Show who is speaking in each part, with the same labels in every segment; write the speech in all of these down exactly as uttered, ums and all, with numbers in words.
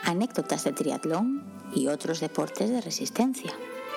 Speaker 1: anécdotas de triatlón y otros deportes de resistencia.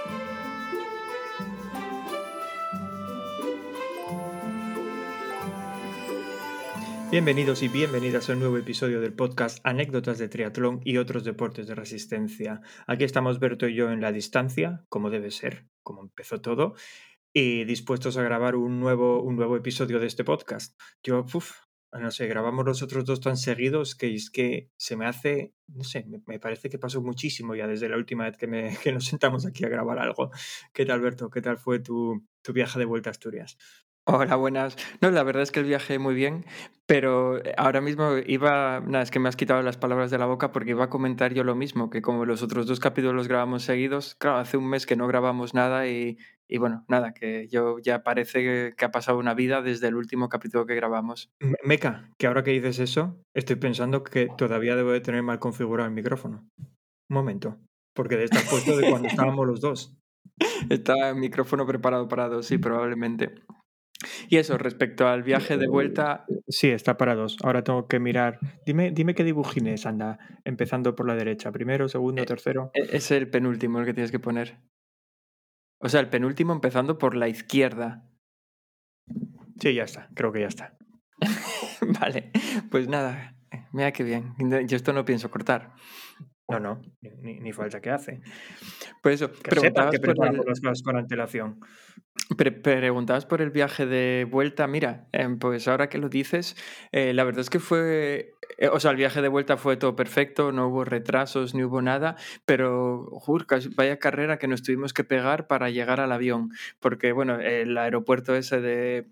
Speaker 2: Bienvenidos y bienvenidas a un nuevo episodio del podcast Anécdotas de triatlón y otros deportes de resistencia. Aquí estamos Berto y yo en la distancia, como debe ser, como empezó todo, y dispuestos a grabar un nuevo, un nuevo episodio de este podcast. Yo, uff, no sé, grabamos los otros dos tan seguidos que es que se me hace, no sé, me, me parece que pasó muchísimo ya desde la última vez que, me, que nos sentamos aquí a grabar algo. ¿Qué tal, Berto? ¿Qué tal fue tu, tu viaje de vuelta a Asturias?
Speaker 3: Hola, buenas. No, la verdad es que el viaje muy bien, pero eh, ahora mismo iba, nada, es que me has quitado las palabras de la boca porque iba a comentar yo lo mismo, que como los otros dos capítulos los grabamos seguidos, claro, hace un mes que no grabamos nada y, y bueno, nada, que yo ya parece que, que ha pasado una vida desde el último capítulo que grabamos.
Speaker 2: Me- Meca, que ahora que dices eso, estoy pensando que todavía debo de tener mal configurado el micrófono. Un momento, porque de estar puesto de cuando estábamos los dos.
Speaker 3: Está el micrófono preparado para dos, sí, probablemente. Y eso, respecto al viaje de vuelta,
Speaker 2: Sí, está para dos. Ahora tengo que mirar. Dime, dime qué dibujines anda, empezando por la derecha. Primero, segundo,
Speaker 3: eh,
Speaker 2: tercero.
Speaker 3: eh, es el penúltimo el que tienes que poner. O sea, el penúltimo empezando por la izquierda.
Speaker 2: Sí, ya está, creo que ya está.
Speaker 3: Vale, pues nada, eh, mira qué bien. Yo esto no pienso cortar.
Speaker 2: No, no, ni, ni- ni falta que hace.
Speaker 3: Por eso,
Speaker 2: Que sepas
Speaker 3: preguntabas
Speaker 2: que
Speaker 3: por
Speaker 2: preparamos
Speaker 3: el,
Speaker 2: las cosas con antelación.
Speaker 3: pre- preguntabas por el viaje de vuelta. Mira, em, pues ahora que lo dices, eh, la verdad es que fue, eh, o sea, el viaje de vuelta fue todo perfecto, no hubo retrasos ni hubo nada, pero jur, casi- vaya carrera que nos tuvimos que pegar para llegar al avión, porque bueno, el aeropuerto ese de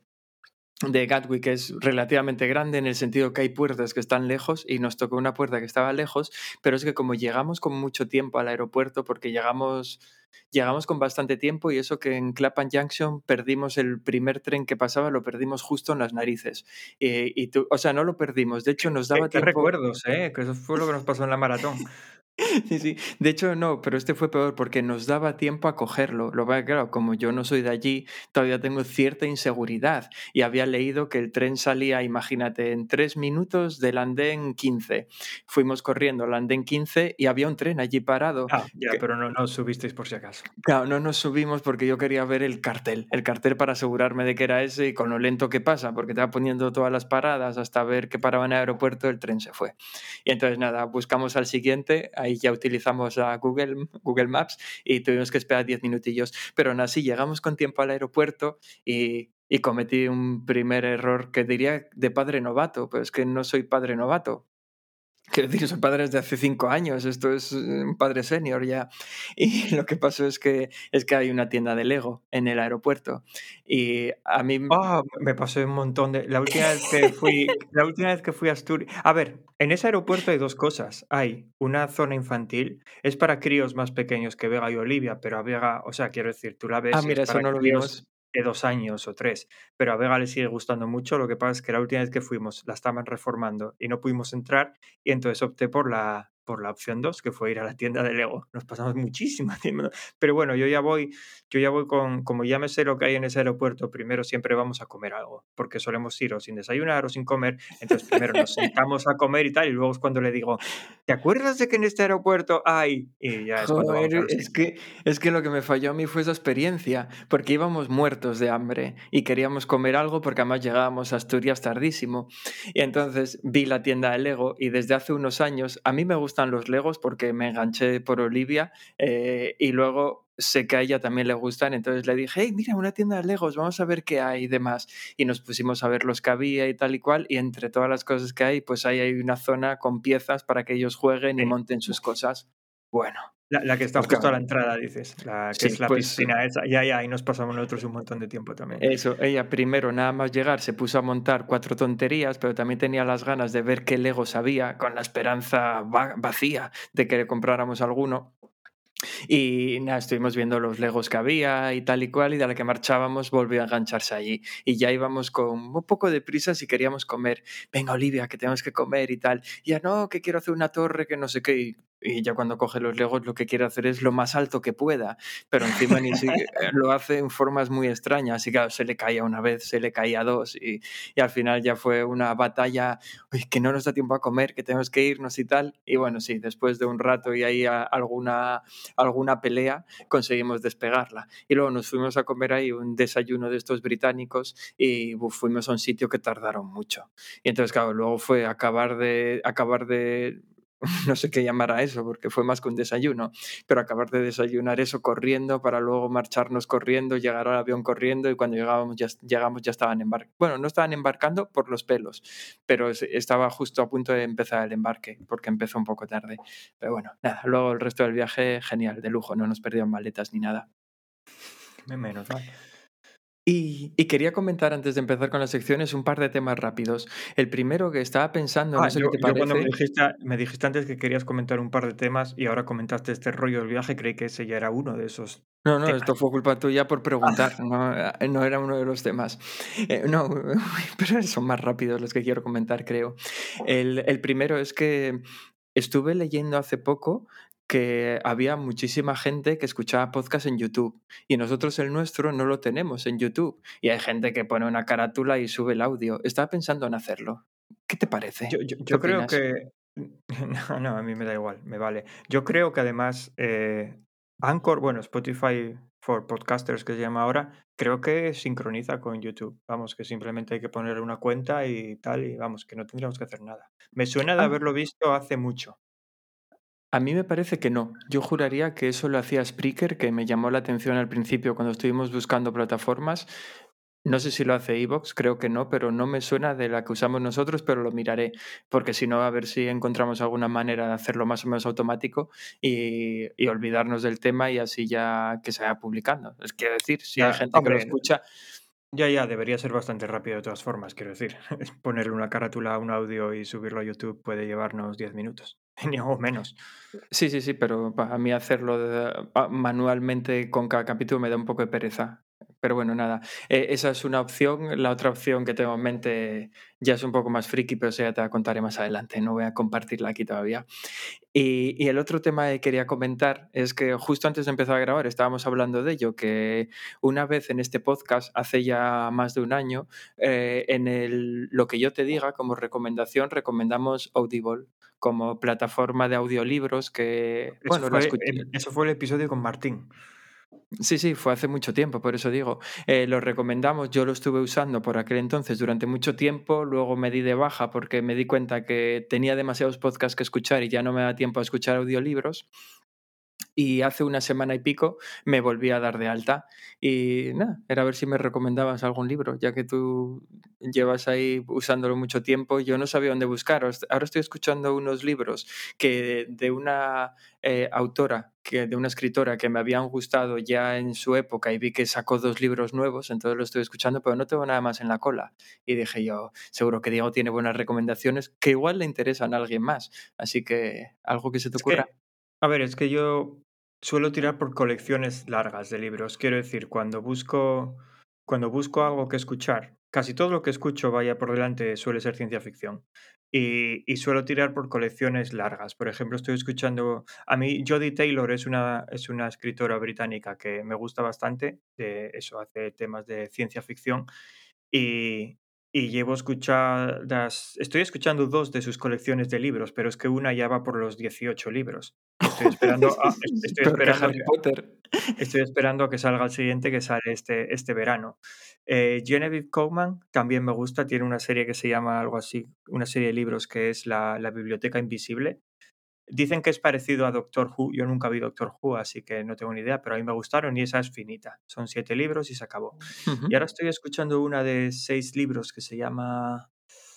Speaker 3: de Gatwick es relativamente grande en el sentido que hay puertas que están lejos y nos tocó una puerta que estaba lejos, pero es que como llegamos con mucho tiempo al aeropuerto, porque llegamos, llegamos con bastante tiempo y eso que en Clapham Junction perdimos el primer tren que pasaba, lo perdimos justo en las narices. Eh, y tú, o sea, no lo perdimos, de hecho nos
Speaker 2: Qué,
Speaker 3: daba
Speaker 2: qué
Speaker 3: tiempo.
Speaker 2: recuerdos, ¿eh? Que eso fue lo que nos pasó en la maratón.
Speaker 3: Sí, sí. De hecho, no, pero este fue peor porque nos daba tiempo a cogerlo. Lo que pasa es que, claro, como yo no soy de allí, todavía tengo cierta inseguridad. Y había leído que el tren salía, imagínate, en tres minutos del andén quince. Fuimos corriendo al andén quince y había un tren allí parado.
Speaker 2: Ah, ya,
Speaker 3: Que,
Speaker 2: pero no, no subisteis por si acaso.
Speaker 3: claro, no nos subimos porque yo quería ver el cartel, el cartel para asegurarme de que era ese y con lo lento que pasa, porque te va poniendo todas las paradas hasta ver que paraba en el aeropuerto, el tren se fue. Y entonces nada, buscamos al siguiente, ahí ya utilizamos a Google, Google Maps y tuvimos que esperar diez minutillos, pero aún así llegamos con tiempo al aeropuerto y, y cometí un primer error que diría de padre novato, pero es que no soy padre novato. Quiero decir, soy padre desde hace cinco años, esto es eh, un padre senior ya. Y lo que pasó es que, es que hay una tienda de Lego en el aeropuerto. Y a mí,
Speaker 2: Ah, me pasé un montón de. La última vez que fui, la última vez que fui a Asturias. A ver, en ese aeropuerto hay dos cosas. Hay una zona infantil, es para críos más pequeños que Vega y Olivia, pero a Vega, o sea, quiero decir, tú la
Speaker 3: ah,
Speaker 2: ves y es
Speaker 3: mira, eso
Speaker 2: para
Speaker 3: no lo
Speaker 2: críos
Speaker 3: vimos.
Speaker 2: de dos años o tres, pero a Vega le sigue gustando mucho. Lo que pasa es que la última vez que fuimos la estaban reformando y no pudimos entrar, y entonces opté por la, por la opción dos, que fue ir a la tienda de Lego. Nos pasamos muchísimo tiempo. Pero bueno, yo ya voy. Yo ya voy con, como ya me sé lo que hay en ese aeropuerto, primero siempre vamos a comer algo, porque solemos ir o sin desayunar o sin comer. Entonces primero nos sentamos a comer y tal, y luego es cuando le digo, ¿te acuerdas de que en este aeropuerto hay? Y ya es cuando
Speaker 3: Joder,
Speaker 2: vamos a los
Speaker 3: es
Speaker 2: sitios.
Speaker 3: que, es que lo que me falló a mí fue esa experiencia, porque íbamos muertos de hambre y queríamos comer algo porque además llegábamos a Asturias tardísimo. Y entonces vi la tienda de Lego y desde hace unos años, a mí me gustan los Legos porque me enganché por Olivia eh, y luego sé que a ella también le gustan, entonces le dije, hey, mira, una tienda de Legos, vamos a ver qué hay y demás. Y nos pusimos a ver los que había y tal y cual, y entre todas las cosas que hay, pues ahí hay una zona con piezas para que ellos jueguen y
Speaker 2: Sí.
Speaker 3: monten sus cosas. Bueno.
Speaker 2: La, la que está
Speaker 3: Pues
Speaker 2: justo a la
Speaker 3: claro,
Speaker 2: entrada, dices, la que
Speaker 3: sí,
Speaker 2: es la
Speaker 3: pues
Speaker 2: piscina esa. Ya, ya, ahí nos pasamos nosotros un montón de tiempo también.
Speaker 3: eso, ella primero nada más llegar se puso a montar cuatro tonterías, pero también tenía las ganas de ver qué Legos había, con la esperanza va- vacía de que le compráramos alguno. Y nada, estuvimos viendo los Legos que había y tal y cual, y de la que marchábamos volvió a engancharse allí. Y ya íbamos con un poco de prisa si queríamos comer. Venga, Olivia, que tenemos que comer y tal. Y ya no, que quiero hacer una torre, que no sé qué. Y y ya cuando coge los Legos lo que quiere hacer es lo más alto que pueda, pero encima ni si, eh, lo hace en formas muy extrañas y claro, se le caía una vez, se le caía dos y, y al final ya fue una batalla, "Uy, que no nos da tiempo a comer, que tenemos que irnos y tal", y bueno, sí, después de un rato y ahí a- alguna, alguna pelea conseguimos despegarla. Y luego nos fuimos a comer ahí un desayuno de estos británicos y uf, fuimos a un sitio que tardaron mucho. Y entonces, claro, luego fue acabar de, acabar de, no sé qué llamar a eso, porque fue más que un desayuno, pero acabar de desayunar eso corriendo para luego marcharnos corriendo, llegar al avión corriendo y cuando llegábamos ya, llegamos ya estaban embarcando. Bueno, no estaban embarcando por los pelos, pero es- estaba justo a punto de empezar el embarque, porque empezó un poco tarde. Pero bueno, nada, luego el resto del viaje, genial, de lujo, no nos perdieron maletas ni nada.
Speaker 2: Menos mal.
Speaker 3: Y, y quería comentar antes de empezar con las secciones un par de temas rápidos. El primero que estaba pensando, no
Speaker 2: Ah,
Speaker 3: sé qué
Speaker 2: yo,
Speaker 3: te
Speaker 2: yo cuando me
Speaker 3: parece.
Speaker 2: dijiste, me dijiste antes que querías comentar un par de temas y ahora comentaste este rollo del viaje, creí que ese ya era uno de esos
Speaker 3: No, no,
Speaker 2: temas.
Speaker 3: esto fue culpa tuya por preguntar, no, eh, no era uno de los temas. Eh, no, pero son más rápidos los que quiero comentar, creo. El, el primero es que estuve leyendo hace poco que había muchísima gente que escuchaba podcast en YouTube y nosotros el nuestro no lo tenemos en YouTube y hay gente que pone una carátula y sube el audio. Estaba pensando en hacerlo. ¿Qué te
Speaker 2: Yo,
Speaker 3: parece?
Speaker 2: yo,
Speaker 3: ¿Qué
Speaker 2: yo creo
Speaker 3: opinas?
Speaker 2: que... No, no, a mí me da igual, me vale. Yo creo que además eh, Anchor, bueno, Spotify for Podcasters que se llama ahora, creo que sincroniza con YouTube. Vamos, que simplemente hay que ponerle una cuenta y tal, y vamos, que no tendríamos que hacer nada. Me suena de
Speaker 3: Ah,
Speaker 2: haberlo visto hace mucho.
Speaker 3: a mí me parece que no. Yo juraría que eso lo hacía Spreaker, que me llamó la atención al principio cuando estuvimos buscando plataformas. No sé si lo hace iVoox, creo que no, pero no me suena de la que usamos nosotros, pero lo miraré, porque si no, a ver si encontramos alguna manera de hacerlo más o menos automático y, y olvidarnos del tema y así ya que se vaya publicando. Es quiero decir, si hay
Speaker 2: Ya,
Speaker 3: gente que lo
Speaker 2: hombre,
Speaker 3: escucha,
Speaker 2: ya, ya, debería ser bastante rápido de todas formas, quiero decir. Ponerle una carátula a un audio y subirlo a YouTube puede llevarnos diez minutos, ni o menos.
Speaker 3: sí, sí, sí, pero para mí hacerlo de- ah, manualmente con cada capítulo me da un poco de pereza. Pero bueno, nada, eh, esa es una opción. La otra opción que tengo en mente ya es un poco más friki, pero eso ya te la contaré más adelante. No voy a compartirla aquí todavía. Y, y el otro tema que quería comentar es que justo antes de empezar a grabar estábamos hablando de ello, que una vez en este podcast, hace ya más de un año, eh, en el Lo que yo te diga, como recomendación, recomendamos Audible como plataforma de audiolibros que,
Speaker 2: Eso
Speaker 3: bueno, la
Speaker 2: fue,
Speaker 3: escuché.
Speaker 2: em, eso fue el episodio con Martín.
Speaker 3: Sí, sí, fue hace mucho tiempo, por eso digo. Eh, lo recomendamos, yo lo estuve usando por aquel entonces durante mucho tiempo, luego me di de baja porque me di cuenta que tenía demasiados podcasts que escuchar y ya no me da tiempo a escuchar audiolibros. Y hace una semana y pico me volví a dar de alta y nada, era a ver si me recomendabas algún libro, ya que tú llevas ahí usándolo mucho tiempo, yo no sabía dónde buscar. Os- Ahora estoy escuchando unos libros que de una eh, autora, que de una escritora que me habían gustado ya en su época y vi que sacó dos libros nuevos, entonces lo estoy escuchando, pero no tengo nada más en la cola. Y dije yo, seguro que Diego tiene buenas recomendaciones que igual le interesan a alguien más, así que algo que se te
Speaker 2: Es
Speaker 3: ocurra.
Speaker 2: que, a ver, es que yo suelo tirar por colecciones largas de libros. Quiero decir, cuando busco, cuando busco algo que escuchar, casi todo lo que escucho, vaya por delante, suele ser ciencia ficción. Y, y suelo tirar por colecciones largas. Por ejemplo, estoy escuchando. A mí, Jodie Taylor es una, es una escritora británica que me gusta bastante. De eso hace temas de ciencia ficción. Y, y llevo escuchadas, estoy escuchando dos de sus colecciones de libros, pero es que una ya va por los dieciocho libros y estoy esperando a es estoy
Speaker 3: Peor que
Speaker 2: esperando a
Speaker 3: Harry
Speaker 2: que
Speaker 3: Potter.
Speaker 2: estoy esperando a que salga el siguiente, que sale este este verano. Eh, Genevieve Coleman también me gusta, tiene una serie que se llama algo así, una serie de libros que es La la biblioteca invisible. Dicen que es parecido a Doctor Who, yo nunca vi Doctor Who, así que no tengo ni idea, pero a mí me gustaron y esa es finita. Son siete libros y se acabó.
Speaker 3: Ujú.
Speaker 2: Y ahora estoy escuchando una de seis libros que se llama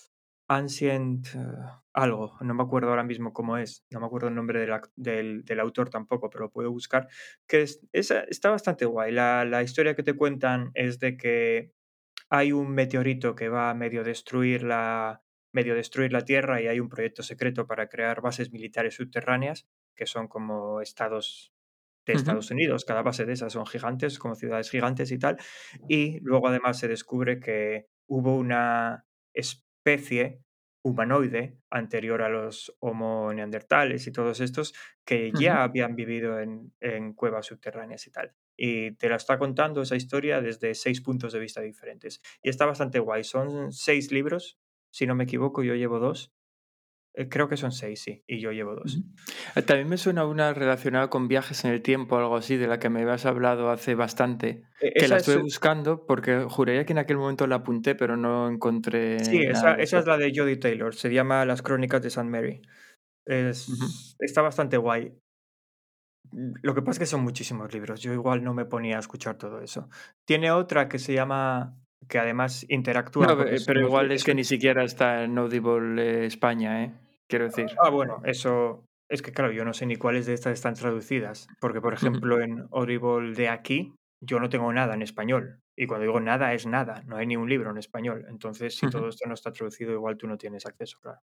Speaker 2: Ancient, eh, algo, no me acuerdo ahora mismo cómo es, no me acuerdo el nombre del, ac- del- del autor tampoco, pero lo puedo buscar, que es, esa- está bastante guay. La, la historia que te cuentan es de que hay un meteorito que va a medio destruir la, medio destruir la Tierra y hay un proyecto secreto para crear bases militares subterráneas, que son como estados de
Speaker 3: Ujú.
Speaker 2: Estados Unidos. Cada base de esas son gigantes, como ciudades gigantes y tal. Y luego además se descubre que hubo una especie humanoide anterior a los Homo neandertales y todos estos que
Speaker 3: Ujú.
Speaker 2: ya habían vivido en, en cuevas subterráneas y tal. Y te la está contando esa historia desde seis puntos de vista diferentes. Y está bastante guay. Son seis libros, si no me equivoco, yo llevo dos. Eh, creo que son seis, sí, y yo llevo
Speaker 3: Ujú.
Speaker 2: dos.
Speaker 3: Eh, También me suena una relacionada con viajes en el tiempo, algo así, de la que me habías hablado hace bastante,
Speaker 2: E-
Speaker 3: que la
Speaker 2: Esa es,
Speaker 3: estuve buscando porque juraría que en aquel momento la apunté, pero no
Speaker 2: sí,
Speaker 3: encontré
Speaker 2: esa,
Speaker 3: nada de
Speaker 2: esa es
Speaker 3: eso.
Speaker 2: la de Jodie Taylor. Se llama Las Crónicas de Saint Mary.
Speaker 3: Ujú.
Speaker 2: Es, está bastante guay. Mm, Lo que pasa es que son muchísimos libros. Yo igual no me ponía a escuchar todo eso. Tiene otra que se llama, que además interactúa
Speaker 3: No,
Speaker 2: porque
Speaker 3: eh,
Speaker 2: es
Speaker 3: pero
Speaker 2: unos li-
Speaker 3: igual es
Speaker 2: es
Speaker 3: que
Speaker 2: un-
Speaker 3: ni siquiera está en Audible eh, España, ¿eh? Quiero decir.
Speaker 2: ah, bueno, eso es que claro, yo no sé ni cuáles de estas están traducidas, porque por
Speaker 3: Ujú.
Speaker 2: ejemplo en Audible de aquí yo no tengo nada en español. Y cuando digo nada es nada, no hay ni un libro en español. Entonces, si
Speaker 3: Ujú.
Speaker 2: todo esto no está traducido, igual tú no tienes acceso, claro.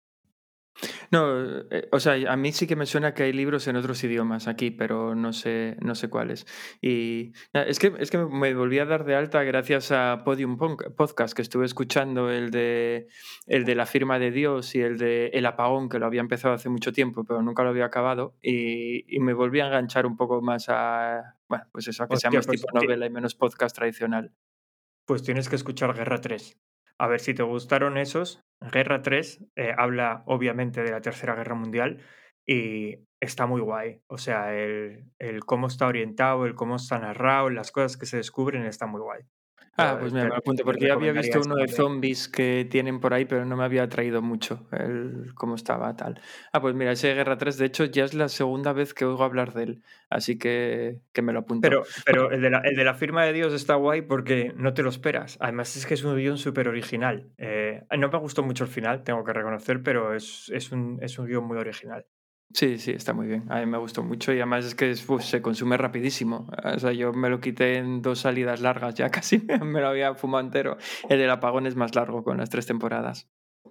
Speaker 3: No, eh, o sea, a mí sí que me suena que hay libros en otros idiomas aquí, pero no sé, no sé cuáles. Y nada, es que, es que me volví a dar de alta gracias a Podium Pon- Podcast, que estuve escuchando el de, el de la firma de Dios y el de El apagón, que lo había empezado hace mucho tiempo, pero nunca lo había acabado. Y, y me volví a enganchar un poco más a, bueno, pues eso, a que sea
Speaker 2: Hostia,
Speaker 3: más
Speaker 2: pues
Speaker 3: tipo
Speaker 2: ti-
Speaker 3: novela y menos podcast tradicional.
Speaker 2: Pues tienes que escuchar Guerra tres. A ver si te gustaron esos. Guerra tres eh, habla obviamente de la Tercera Guerra Mundial y está muy guay. O sea, el, el cómo está orientado, el cómo está narrado, las cosas que se descubren, está muy guay.
Speaker 3: Ah,
Speaker 2: Te,
Speaker 3: pues mira,
Speaker 2: te-
Speaker 3: me lo apunto,
Speaker 2: te
Speaker 3: porque ya había
Speaker 2: recomendaría
Speaker 3: visto
Speaker 2: ese
Speaker 3: uno de
Speaker 2: también.
Speaker 3: zombies que tienen por ahí, pero no me había atraído mucho el cómo estaba tal. Ah, pues mira, ese Guerra tres, de hecho, ya es la segunda vez que oigo hablar de él, así que, que me lo apunto.
Speaker 2: Pero, pero el de la, el de la firma de Dios está guay porque no te lo esperas. Además es que es un guión súper original. Eh, no me gustó mucho el final, tengo que reconocer, pero es, es un, es un guión muy original.
Speaker 3: Sí, sí, está muy bien. A mí me gustó mucho y además es que es- uf, se consume rapidísimo. O sea, yo me lo quité en dos salidas largas, ya casi me, me lo había fumado entero. El del apagón es más largo, con las tres temporadas.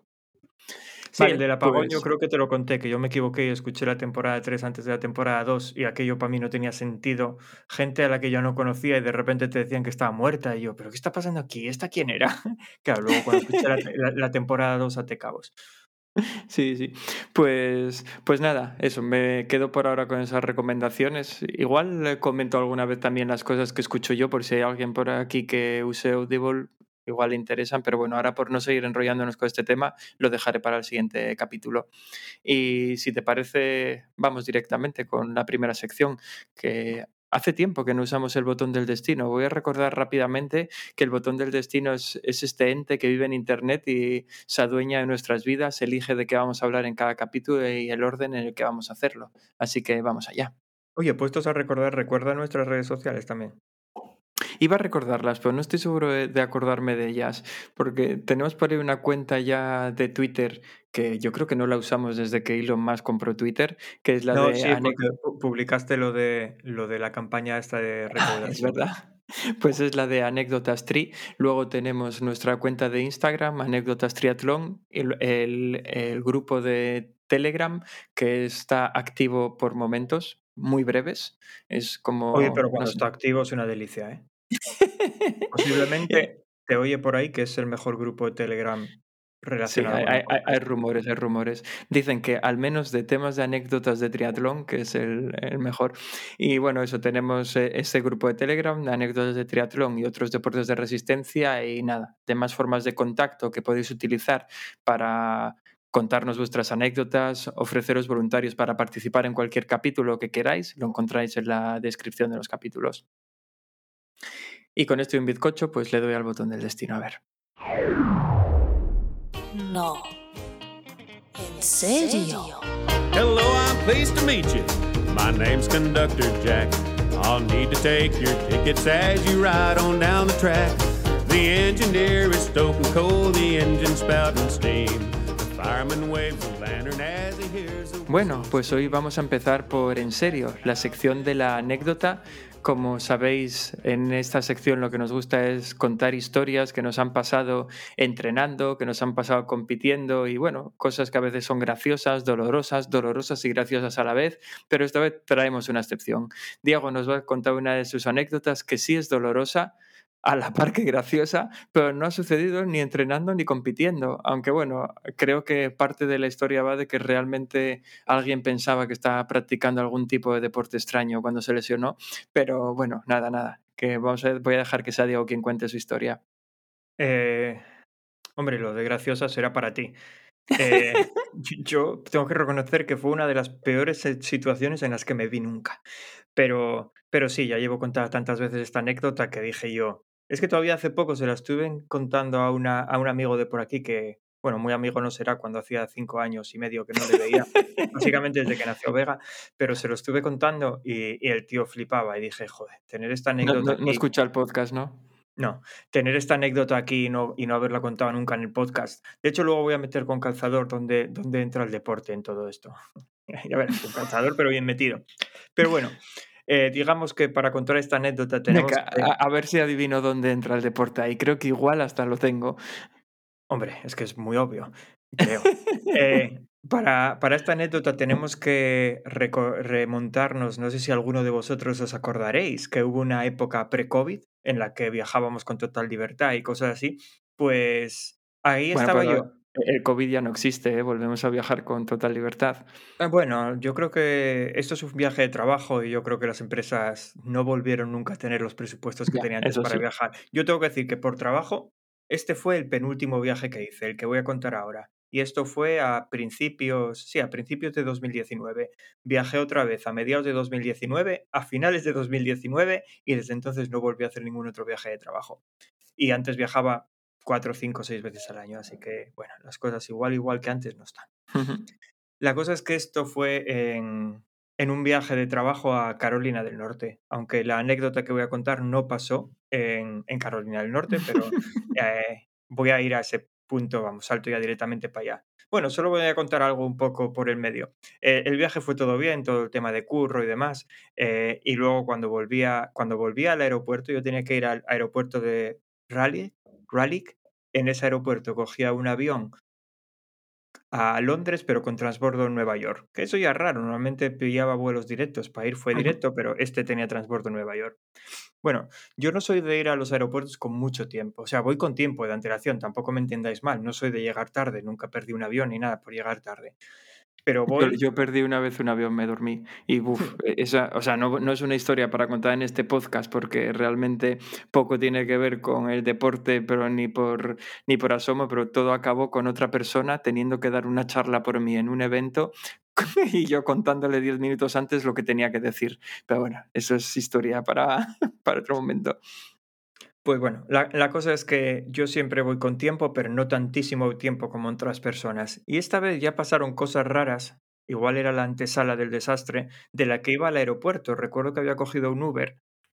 Speaker 2: Sí, el
Speaker 3: Vale,
Speaker 2: del apagón yo
Speaker 3: pues
Speaker 2: creo que te lo conté, que yo me equivoqué y escuché la temporada tres antes de la temporada dos y aquello para mí no tenía sentido. Gente a la que yo no conocía y de repente te decían que estaba muerta y yo, ¿pero qué está pasando aquí? ¿Esta quién era? Claro, luego cuando escuché la, te- la- la temporada dos até cabos.
Speaker 3: sí, sí. Pues, pues nada, eso, me quedo por ahora con esas recomendaciones. Igual le comento alguna vez también las cosas que escucho yo, por si hay alguien por aquí que use Audible, igual le interesan, pero bueno, ahora por no seguir enrollándonos con este tema, lo dejaré para el siguiente capítulo. Y si te parece, vamos directamente con la primera sección, que hace tiempo que no usamos el botón del destino. Voy a recordar rápidamente que el botón del destino es, es este ente que vive en Internet y se adueña de nuestras vidas, elige de qué vamos a hablar en cada capítulo y el orden en el que vamos a hacerlo. Así que vamos allá.
Speaker 2: Oye, puestos a recordar, recuerda nuestras redes sociales también.
Speaker 3: Iba a recordarlas, pero no estoy seguro de, de acordarme de ellas, porque tenemos por ahí una cuenta ya de Twitter que yo creo que no la usamos desde que Elon Musk compró Twitter, que es la
Speaker 2: No,
Speaker 3: de
Speaker 2: sí,
Speaker 3: Ane-
Speaker 2: porque pu- publicaste lo de, lo de la campaña esta de
Speaker 3: es
Speaker 2: recaudación.
Speaker 3: verdad. Pues es la de Anécdotas Tri. Luego tenemos nuestra cuenta de Instagram, Anécdotas Triatlón, el, el- el grupo de Telegram que está activo por momentos muy breves. Es
Speaker 2: Oye, pero
Speaker 3: como, no
Speaker 2: cuando
Speaker 3: sé.
Speaker 2: está activo es una delicia, ¿eh?
Speaker 3: Eh,
Speaker 2: Posiblemente te oye por ahí que es el mejor grupo de Telegram
Speaker 3: Sí,
Speaker 2: relacionado
Speaker 3: hay,
Speaker 2: con el
Speaker 3: hay- hay- hay
Speaker 2: podcast.
Speaker 3: rumores, hay rumores. Dicen que al menos de temas de anécdotas de triatlón, que es el, el mejor. Y bueno, eso, tenemos eh, este grupo de Telegram de anécdotas de triatlón y otros deportes de resistencia y nada, demás formas de contacto que podéis utilizar para contarnos vuestras anécdotas, ofreceros voluntarios para participar en cualquier capítulo que queráis, lo encontráis en la descripción de los capítulos. Y con esto y un bizcocho, pues le doy al botón del destino, a ver.
Speaker 1: No. ¿En serio?
Speaker 4: Hello, I'm pleased to meet you. My name's Conductor Jack. I'll need to take your tickets as you ride on down the track. The engineer is stoking coal, the engine spouting steam. The fireman waves a lantern as he hears the
Speaker 3: Bueno, pues hoy vamos a empezar por En serio, la sección de la anécdota. Como sabéis, en esta sección lo que nos gusta es contar historias que nos han pasado entrenando, que nos han pasado compitiendo y bueno, cosas que a veces son graciosas, dolorosas, dolorosas y graciosas a la vez, pero esta vez traemos una excepción. Diego nos va a contar una de sus anécdotas que sí es dolorosa, a la par que graciosa, pero no ha sucedido ni entrenando ni compitiendo. Aunque bueno, creo que parte de la historia va de que realmente alguien pensaba que estaba practicando algún tipo de deporte extraño cuando se lesionó. Pero bueno, nada, nada. Que vamos a, voy a dejar que sea Diego quien cuente su historia.
Speaker 2: Eh, hombre, lo de graciosa será para ti. Eh, yo tengo que reconocer que fue una de las peores eh, situaciones en las que me vi nunca. Pero, pero sí, ya llevo contada tantas veces esta anécdota que dije yo. Es que todavía hace poco se la estuve contando a, una, a un amigo de por aquí que, bueno, muy amigo no será cuando hacía cinco años y medio que no le veía, básicamente desde que nació Vega, pero se lo estuve contando y, y el tío flipaba y dije, joder, tener esta
Speaker 3: No,
Speaker 2: anécdota
Speaker 3: no, no
Speaker 2: aquí.
Speaker 3: escucha el podcast, ¿no?
Speaker 2: No, tener esta anécdota aquí y no, y no haberla contado nunca en el podcast. De hecho, luego voy a meter con calzador dónde, dónde entra el deporte en todo esto. Ya verás, con calzador, pero bien metido. Pero bueno, eh, digamos que para contar esta anécdota tenemos
Speaker 3: Venga,
Speaker 2: que...
Speaker 3: a, a ver si adivino dónde entra el deporte ahí. Creo que igual hasta lo tengo.
Speaker 2: Hombre, es que es muy obvio, creo. Eh, para, para esta anécdota tenemos que reco- remontarnos, no sé si alguno de vosotros os acordaréis, que hubo una época pre-COVID en la que viajábamos con total libertad y cosas así. Pues ahí
Speaker 3: Bueno,
Speaker 2: estaba
Speaker 3: pero
Speaker 2: yo.
Speaker 3: el COVID ya no existe, ¿eh? Volvemos a viajar con total libertad.
Speaker 2: Eh, Bueno, yo creo que esto es un viaje de trabajo y yo creo que las empresas no volvieron nunca a tener los presupuestos que
Speaker 3: Ya,
Speaker 2: tenían antes
Speaker 3: eso
Speaker 2: para
Speaker 3: sí.
Speaker 2: viajar. Yo tengo que decir que por trabajo, este fue el penúltimo viaje que hice, el que voy a contar ahora. Y esto fue a principios, sí, a principios de dos mil diecinueve. Viajé otra vez a mediados de dos mil diecinueve, a finales de dos mil diecinueve y desde entonces no volví a hacer ningún otro viaje de trabajo. Y antes viajaba cuatro, cinco, seis veces al año, así que bueno, las cosas igual, igual que antes no están. La cosa es que esto fue en, en un viaje de trabajo a Carolina del Norte, aunque la anécdota que voy a contar no pasó en, en Carolina del Norte, pero eh, voy a ir a ese punto, vamos, salto ya directamente para allá. Bueno, solo voy a contar algo un poco por el medio. Eh, el viaje fue todo bien, todo el tema de curro y demás, eh, y luego cuando volvía, cuando volvía al aeropuerto, yo tenía que ir al aeropuerto de Raleigh, Raleigh. En ese aeropuerto cogía un avión a Londres, pero con transbordo en Nueva York. Que eso ya es raro, normalmente pillaba vuelos directos, para ir fue
Speaker 3: Ujú.
Speaker 2: directo, pero este tenía transbordo en Nueva York. Bueno, yo no soy de ir a los aeropuertos con mucho tiempo, o sea, voy con tiempo de antelación, tampoco me entendáis mal, no soy de llegar tarde, nunca perdí un avión ni nada por llegar tarde, pero
Speaker 3: Yo,
Speaker 2: voy...
Speaker 3: yo perdí una vez un avión, me dormí. Y buf, e- esa, o sea, no, no es una historia para contar en este podcast porque realmente poco tiene que ver con el deporte, pero ni por, ni por asomo, pero todo acabó con otra persona teniendo que dar una charla por mí en un evento y yo contándole diez minutos antes lo que tenía que decir. Pero bueno, eso es historia para, para otro momento.
Speaker 2: Pues bueno, la, la cosa es que yo siempre voy con tiempo, pero no tantísimo tiempo como otras personas. Y esta vez ya pasaron cosas raras, igual era la antesala del desastre, de la que iba al aeropuerto. Recuerdo que había cogido un Uber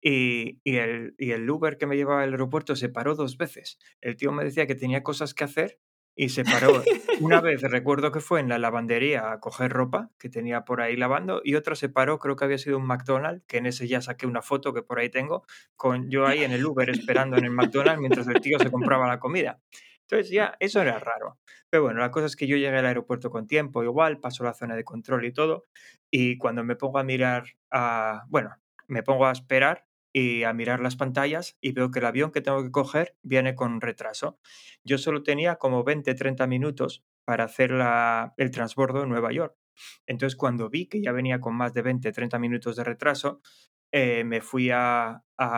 Speaker 2: y, y el, y el Uber que me llevaba al aeropuerto se paró dos veces. El tío me decía que tenía cosas que hacer y se paró. Una vez recuerdo que fue en la lavandería a coger ropa que tenía por ahí lavando y otra se paró, creo que había sido un McDonald's, que en ese ya saqué una foto que por ahí tengo con yo ahí en el Uber esperando en el McDonald's mientras el tío se compraba la comida. Entonces ya, eso era raro. Pero bueno, la cosa es que yo llegué al aeropuerto con tiempo, igual, paso la zona de control y todo, y cuando me pongo a mirar, a, bueno, me pongo a esperar y a mirar las pantallas y veo que el avión que tengo que coger viene con retraso. Yo solo tenía como veinte treinta minutos para hacer la, el transbordo en Nueva York. Entonces, cuando vi que ya venía con más de veinte treinta minutos de retraso, eh, me fui a,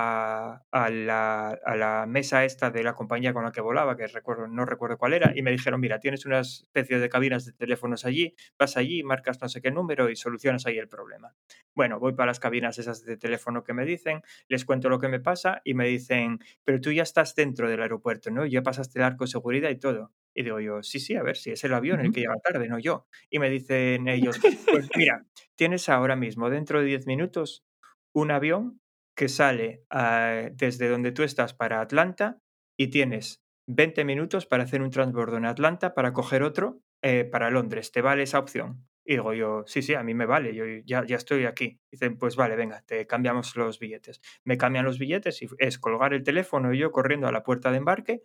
Speaker 2: a, a la, a la mesa esta de la compañía con la que volaba, que recuerdo, no recuerdo cuál era, y me dijeron, mira, tienes una especie de cabinas de teléfonos allí, vas allí, marcas no sé qué número y solucionas ahí el problema. Bueno, voy para las cabinas esas de teléfono que me dicen, les cuento lo que me pasa y me dicen, pero tú ya estás dentro del aeropuerto, ¿no? Ya pasaste el arco de seguridad y todo. Y digo yo, sí, sí, a ver, si es el avión el que llega tarde, no yo. Y me dicen ellos, pues mira, tienes ahora mismo, dentro de diez minutos, un avión que sale ah, desde donde tú estás para Atlanta y tienes veinte minutos para hacer un transbordo en Atlanta para coger otro eh, para Londres. ¿Te vale esa opción? Y digo yo, sí, sí, a mí me vale, yo ya, ya estoy aquí. Dicen, pues vale, venga, te cambiamos los billetes. Me cambian los billetes y es colgar el teléfono y yo corriendo a la puerta de embarque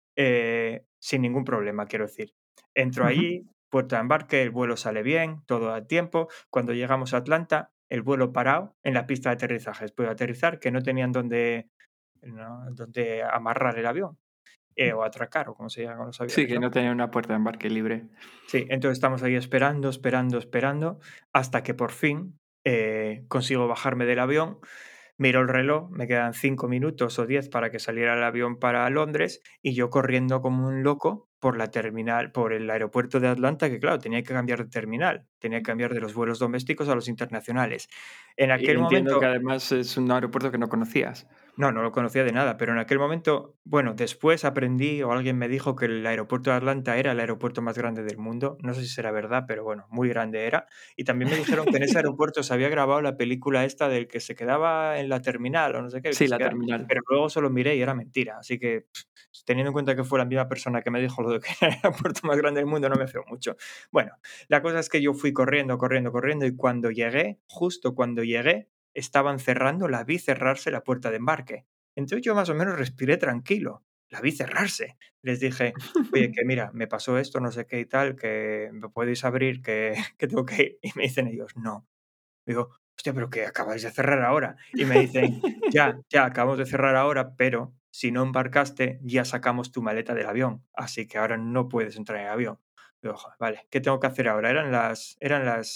Speaker 2: eh, sin ningún problema, quiero decir. Entro
Speaker 3: Ujú.
Speaker 2: allí, puerta de embarque, el vuelo sale bien, todo a tiempo. Cuando llegamos a Atlanta, el vuelo parado en la pista de aterrizaje. Después de aterrizar, que no tenían dónde ¿no? Donde amarrar el avión. Eh, o atracar, o como se llama con los
Speaker 3: Sí,
Speaker 2: aviones,
Speaker 3: que
Speaker 2: ¿no?
Speaker 3: no tenía una puerta de embarque libre.
Speaker 2: Sí, entonces estamos ahí esperando, esperando, esperando, hasta que por fin eh, consigo bajarme del avión. Miro el reloj, me quedan cinco minutos o diez para que saliera el avión para Londres y yo corriendo como un loco por la terminal, por el aeropuerto de Atlanta, que claro, tenía que cambiar de terminal, tenía que cambiar de los vuelos domésticos a los internacionales. En
Speaker 3: Y
Speaker 2: aquel
Speaker 3: entiendo que
Speaker 2: momento,
Speaker 3: además es un aeropuerto que no conocías.
Speaker 2: no, no lo conocía de nada, pero en aquel momento, bueno, después aprendí o alguien me dijo que el aeropuerto de Atlanta era el aeropuerto más grande del mundo. No sé si será verdad, pero bueno, muy grande era. Y también me dijeron que en ese aeropuerto se había grabado la película esta del que se quedaba en la terminal o no sé qué, el que
Speaker 3: Sí,
Speaker 2: se
Speaker 3: la
Speaker 2: queda.
Speaker 3: terminal.
Speaker 2: Pero luego solo miré y era mentira. Así que pff, teniendo en cuenta que fue la misma persona que me dijo lo de que era el aeropuerto más grande del mundo, no me feo mucho. Bueno, la cosa es que yo fui corriendo, corriendo, corriendo y cuando llegué, justo cuando llegué, estaban cerrando, la vi cerrarse la puerta de embarque. Entonces yo más o menos respiré tranquilo, la vi cerrarse. Les dije, oye, que mira, me pasó esto, no sé qué y tal, que me podéis abrir, que, que tengo que ir. Y me dicen ellos, no. Digo, hostia, pero que acabáis de cerrar ahora. Y me dicen, ya, ya, acabamos de cerrar ahora, pero si no embarcaste, ya sacamos tu maleta del avión, así que ahora no puedes entrar en el avión. Digo, "Joder, vale, ¿qué tengo que hacer ahora?" Eran las, eran las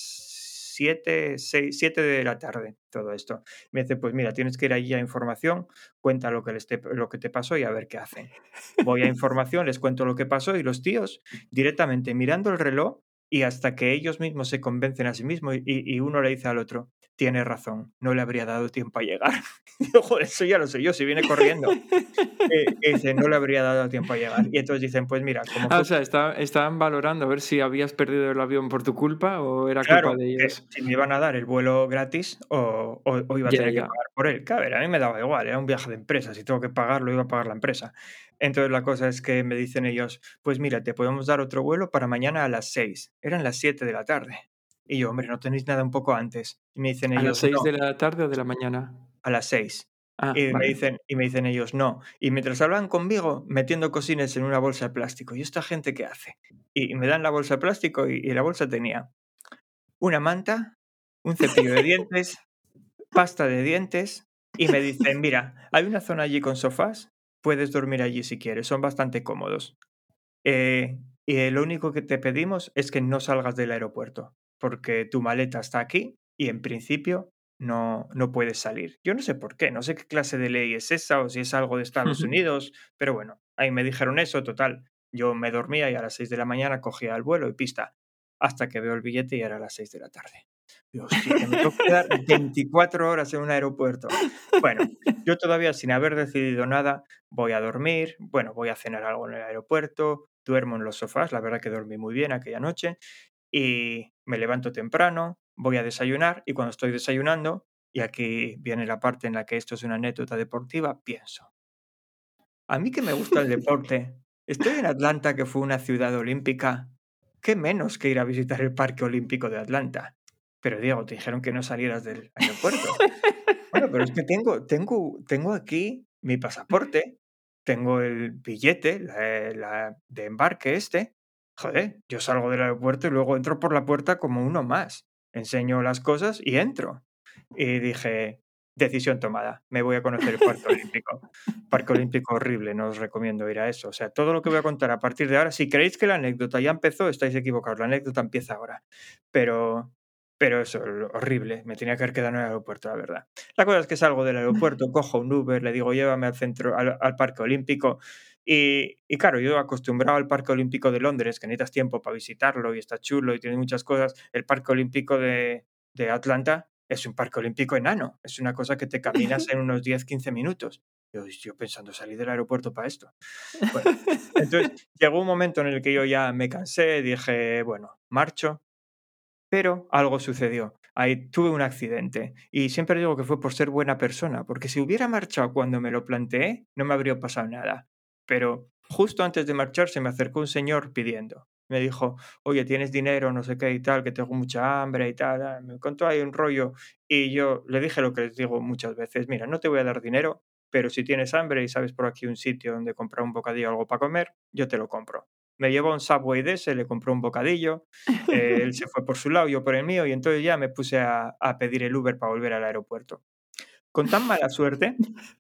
Speaker 2: siete, seis, siete de la tarde, todo esto. Me dice, pues mira, tienes que ir allí a información, cuenta lo que, les te, lo que te pasó y a ver qué hacen. Voy a información, les cuento lo que pasó y los tíos directamente mirando el reloj y hasta que ellos mismos se convencen a sí mismos y, y uno le dice al otro, tiene razón, no le habría dado tiempo a llegar. Y yo, joder, eso ya lo sé yo, si viene corriendo. Eh, y dice, no le habría dado tiempo a llegar. Y entonces dicen, pues mira, como
Speaker 3: Ah, o
Speaker 2: fue,
Speaker 3: sea, está- estaban valorando a ver si habías perdido el avión por tu culpa o era culpa
Speaker 2: claro,
Speaker 3: de
Speaker 2: que
Speaker 3: ellos.
Speaker 2: si me iban a dar el vuelo gratis o, o- o iba a
Speaker 3: Ya,
Speaker 2: tener que
Speaker 3: ya.
Speaker 2: pagar por él. Claro, a mí me daba igual, era un viaje de empresa, si tengo que pagarlo, iba a pagar la empresa. Entonces la cosa es que me dicen ellos, pues mira, te podemos dar otro vuelo para mañana a las seis. Eran las siete de la tarde. Y yo, hombre, ¿no tenéis nada un poco antes? Y me dicen
Speaker 3: ¿A las
Speaker 2: ellos,
Speaker 3: seis
Speaker 2: no.
Speaker 3: de la tarde o de la mañana?
Speaker 2: A las seis.
Speaker 3: Ah,
Speaker 2: Y me
Speaker 3: vale.
Speaker 2: dicen y me dicen ellos: "No". Y mientras hablan conmigo, metiendo cosines en una bolsa de plástico. ¿Y esta gente qué hace? Y y me dan la bolsa de plástico y y la bolsa tenía una manta, un cepillo de dientes, pasta de dientes, y me dicen: "Mira, hay una zona allí con sofás, puedes dormir allí si quieres, son bastante cómodos. Eh, y eh, lo único que te pedimos es que no salgas del aeropuerto, porque tu maleta está aquí y en principio no, no puedes salir". Yo no sé por qué, no sé qué clase de ley es esa o si es algo de Estados Unidos, pero bueno, ahí me dijeron eso, total. Yo me dormía y a las seis de la mañana cogía el vuelo y pista, hasta que veo el billete y era las seis de la tarde. Digo, hostia, que me tengo que quedar veinticuatro horas en un aeropuerto. Bueno, yo todavía sin haber decidido nada, voy a dormir, bueno, voy a cenar algo en el aeropuerto, duermo en los sofás, la verdad que dormí muy bien aquella noche, y me levanto temprano, voy a desayunar y cuando estoy desayunando, y aquí viene la parte en la que esto es una anécdota deportiva, pienso, a mí que me gusta el deporte, estoy en Atlanta, que fue una ciudad olímpica, qué menos que ir a visitar el Parque Olímpico de Atlanta. Pero Diego, te dijeron que no salieras del aeropuerto. Bueno, pero es que tengo tengo tengo aquí mi pasaporte, tengo el billete, la la de embarque este. Joder, yo salgo del aeropuerto y luego entro por la puerta como uno más. Enseño las cosas y entro. Y dije: "Decisión tomada, me voy a conocer el Parque Olímpico". Parque Olímpico horrible, no os recomiendo ir a eso. O sea, todo lo que voy a contar a partir de ahora, si creéis que la anécdota ya empezó, estáis equivocados, la anécdota empieza ahora. Pero pero eso, lo horrible, me tenía que haber quedado en el aeropuerto, la verdad. La cosa es que salgo del aeropuerto, cojo un Uber, le digo: "Llévame al centro al al Parque Olímpico". Y y claro, yo acostumbrado al Parque Olímpico de Londres, que necesitas tiempo para visitarlo y está chulo y tiene muchas cosas, el Parque Olímpico de de Atlanta es un parque olímpico enano, es una cosa que te caminas en unos diez quince minutos. Yo yo pensando: "Salí del aeropuerto para esto". Bueno, entonces llegó un momento en el que yo ya me cansé, dije: "Bueno, marcho". Pero algo sucedió. Ahí tuve un accidente y siempre digo que fue por ser buena persona, porque si hubiera marchado cuando me lo planteé, no me habría pasado nada. Pero justo antes de marchar se me acercó un señor pidiendo. Me dijo: "Oye, ¿tienes dinero? No sé qué y tal, que tengo mucha hambre y tal". ah, Me contó ahí un rollo y yo le dije lo que les digo muchas veces: "Mira, no te voy a dar dinero, pero si tienes hambre y sabes por aquí un sitio donde comprar un bocadillo o algo para comer, yo te lo compro". Me llevó a un Subway de ese, le compró un bocadillo. Eh, él se fue por su lado, yo por el mío, y entonces ya me puse a, a pedir el Uber para volver al aeropuerto. Con tan mala suerte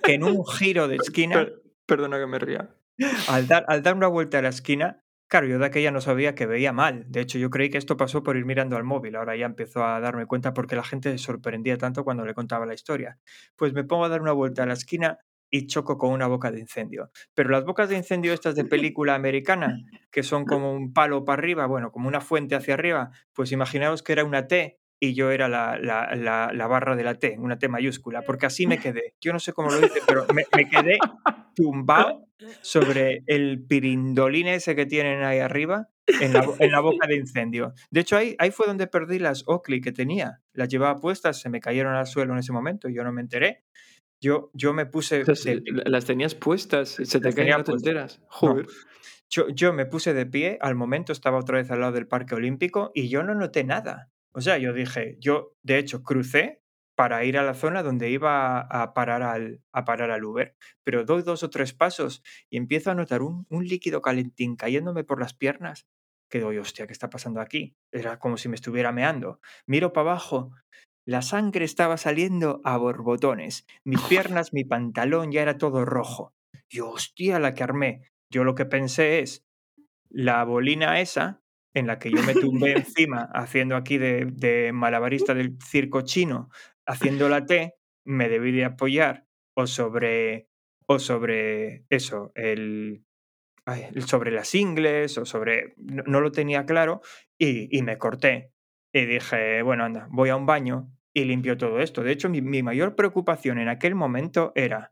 Speaker 2: que en un giro de esquina,
Speaker 3: Per- Perdona que me ría.
Speaker 2: al dar, al dar una vuelta a la esquina, claro, yo de aquella no sabía que veía mal. De hecho, yo creí que esto pasó por ir mirando al móvil. Ahora ya empezó a darme cuenta porque la gente se sorprendía tanto cuando le contaba la historia. Pues me pongo a dar una vuelta a la esquina y choco con una boca de incendio. Pero las bocas de incendio estas de película americana, que son como un palo para arriba, bueno, como una fuente hacia arriba, pues imaginaos que era una T y yo era la, la, la, la barra de la T, una T mayúscula, porque así me quedé. Yo no sé cómo lo hice, pero me, me quedé tumbado sobre el pirindolín ese que tienen ahí arriba en la, en la boca de incendio. De hecho, ahí, ahí fue donde perdí las Oakley que tenía. Las llevaba puestas, se me cayeron al suelo en ese momento y yo no me enteré. Yo, yo me puse
Speaker 3: Entonces,
Speaker 2: de pie.
Speaker 3: la- las tenías puestas y se te
Speaker 2: Las
Speaker 3: caen y
Speaker 2: tenía
Speaker 3: no te
Speaker 2: puestas.
Speaker 3: enteras.
Speaker 2: No,
Speaker 3: Joder.
Speaker 2: yo, yo me puse de pie, al momento estaba otra vez al lado del Parque Olímpico y yo no noté nada. O sea, yo dije, yo de hecho crucé para ir a la zona donde iba a, a parar, al, a parar al Uber, pero doy dos o tres pasos y empiezo a notar un, un líquido calentín cayéndome por las piernas, que digo, hostia, ¿qué está pasando aquí? Era como si me estuviera meando. Miro para abajo, la sangre estaba saliendo a borbotones, mis piernas, mi pantalón ya era todo rojo. Y hostia, la que armé. Yo lo que pensé es, la bolina esa, en la que yo me tumbé encima haciendo aquí de, de malabarista del circo chino, haciendo la T, me debí de apoyar o sobre, o sobre eso, el, ay, el- sobre las ingles o sobre, no, no lo tenía claro y, y me corté. Y dije, bueno, anda, voy a un baño y limpio todo esto. De hecho, mi, mi mayor preocupación en aquel momento era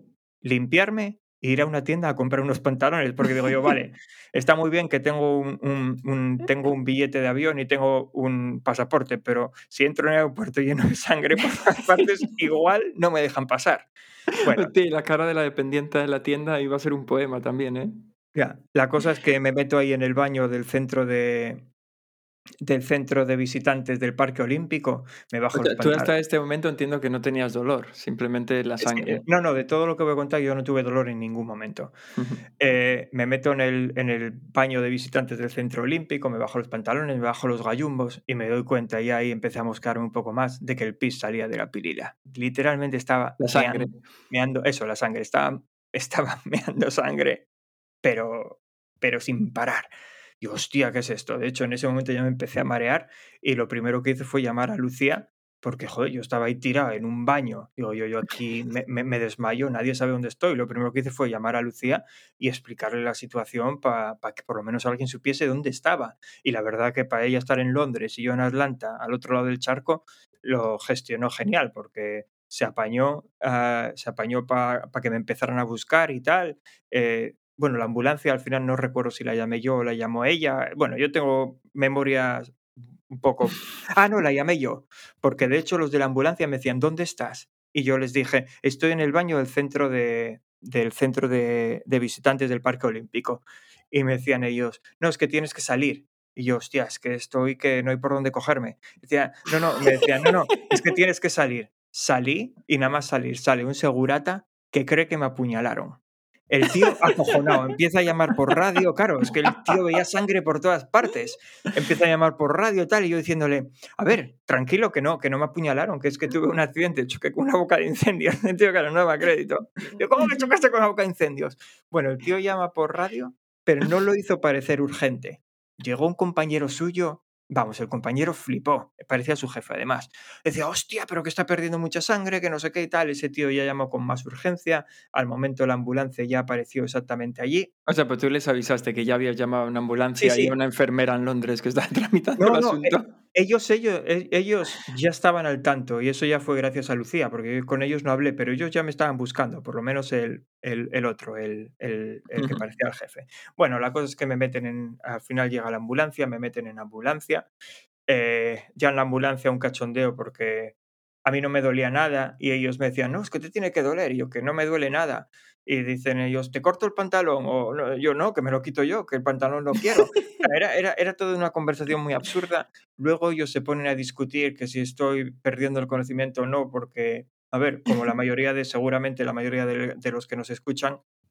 Speaker 2: limpiarme e ir a una tienda a comprar unos pantalones, porque digo yo, vale, está muy bien que tengo un, un- un- tengo un billete de avión y tengo un pasaporte, pero si entro en el aeropuerto lleno de sangre por todas partes, igual no me dejan pasar. Bueno,
Speaker 3: Hostia, y la cara de la dependiente de la tienda iba a ser un poema también, ¿eh?
Speaker 2: ya, la cosa es que me meto ahí en el baño del centro de, del centro de visitantes del Parque Olímpico, me
Speaker 3: O
Speaker 2: bajo los
Speaker 3: sea, tú hasta
Speaker 2: pantalones.
Speaker 3: este momento entiendo que no tenías dolor, simplemente la
Speaker 2: Es que,
Speaker 3: sangre.
Speaker 2: no, no, de todo lo que voy a contar yo no tuve dolor en ningún momento. Eh, me meto en el, en el baño de visitantes del Centro Olímpico, me bajo los pantalones, me bajo los gallumbos y me doy cuenta, y ahí empecé a mosquearme un poco más, de que el pis salía de la pilila. Literalmente estaba
Speaker 3: La sangre.
Speaker 2: meando, meando eso, la sangre, estaba, estaba meando sangre, pero, pero sin parar. Y hostia, ¿qué es esto? De hecho, en ese momento ya me empecé a marear y lo primero que hice fue llamar a Lucía porque, joder, yo estaba ahí tirado en un baño. Digo, yo, yo aquí me, me- me desmayo, nadie sabe dónde estoy. Lo primero que hice fue llamar a Lucía y explicarle la situación para que por lo menos alguien supiese dónde estaba. Y la verdad que para ella estar en Londres y yo en Atlanta, al otro lado del charco, lo gestionó genial porque se apañó, ah, se apañó para que me empezaran a buscar y tal. Eh, bueno, la ambulancia al final no recuerdo si la llamé yo o la llamó ella. Bueno, yo tengo memorias un poco... Ah, no, la llamé yo, porque de hecho los de la ambulancia me decían, ¿dónde estás? Y yo les dije, estoy en el baño del centro de, del centro de, de visitantes del Parque Olímpico. Y me decían ellos, no, es que tienes que salir. Y yo, hostia, es que estoy que no hay por dónde cogerme. Decía, no, no, me decían, no, no, es que tienes que salir. Salí y nada más salir, sale un segurata que cree que me apuñalaron. El tío acojonado, empieza a llamar por radio, claro, es que el tío veía sangre por todas partes. Empieza a llamar por radio tal, y yo diciéndole, a ver, tranquilo, que no, que no me apuñalaron, que es que tuve un accidente, choqué con una boca de incendios. El tío, claro, no daba crédito. Yo, ¿cómo que chocaste con una boca de incendios? Bueno, el tío llama por radio, pero no lo hizo parecer urgente. Llegó un compañero suyo, vamos, el compañero flipó, parecía su jefe además. Decía, hostia, pero que está perdiendo mucha sangre, que no sé qué y tal. Ese tío ya llamó con más urgencia. Al momento la ambulancia ya apareció exactamente allí.
Speaker 3: O sea, pues tú les avisaste que ya habías llamado a una
Speaker 2: Sí,
Speaker 3: ambulancia y a
Speaker 2: sí.
Speaker 3: una enfermera en Londres que estaba tramitando
Speaker 2: No,
Speaker 3: el
Speaker 2: no, eh,
Speaker 3: asunto.
Speaker 2: ellos, ellos, e- ellos ya estaban al tanto y eso ya fue gracias a Lucía, porque yo con ellos no hablé, pero ellos ya me estaban buscando, por lo menos el, el, el otro, el, el, el que parecía el jefe. Bueno, la cosa es que me meten en, al final llega la ambulancia, me meten en ambulancia. Eh, ya en la ambulancia un cachondeo porque a mí no me dolía nada y ellos me decían, no, es que te tiene que doler, y yo que no me duele nada. Y dicen ellos, ¿te corto el pantalón? O no, yo no, que me lo quito yo, que el pantalón no quiero. O sea, Era, era, era toda una conversación muy absurda. Luego ellos se ponen a discutir que si estoy perdiendo el conocimiento o no, porque, a ver, como la mayoría de, seguramente la mayoría de, de los que nos escuchan,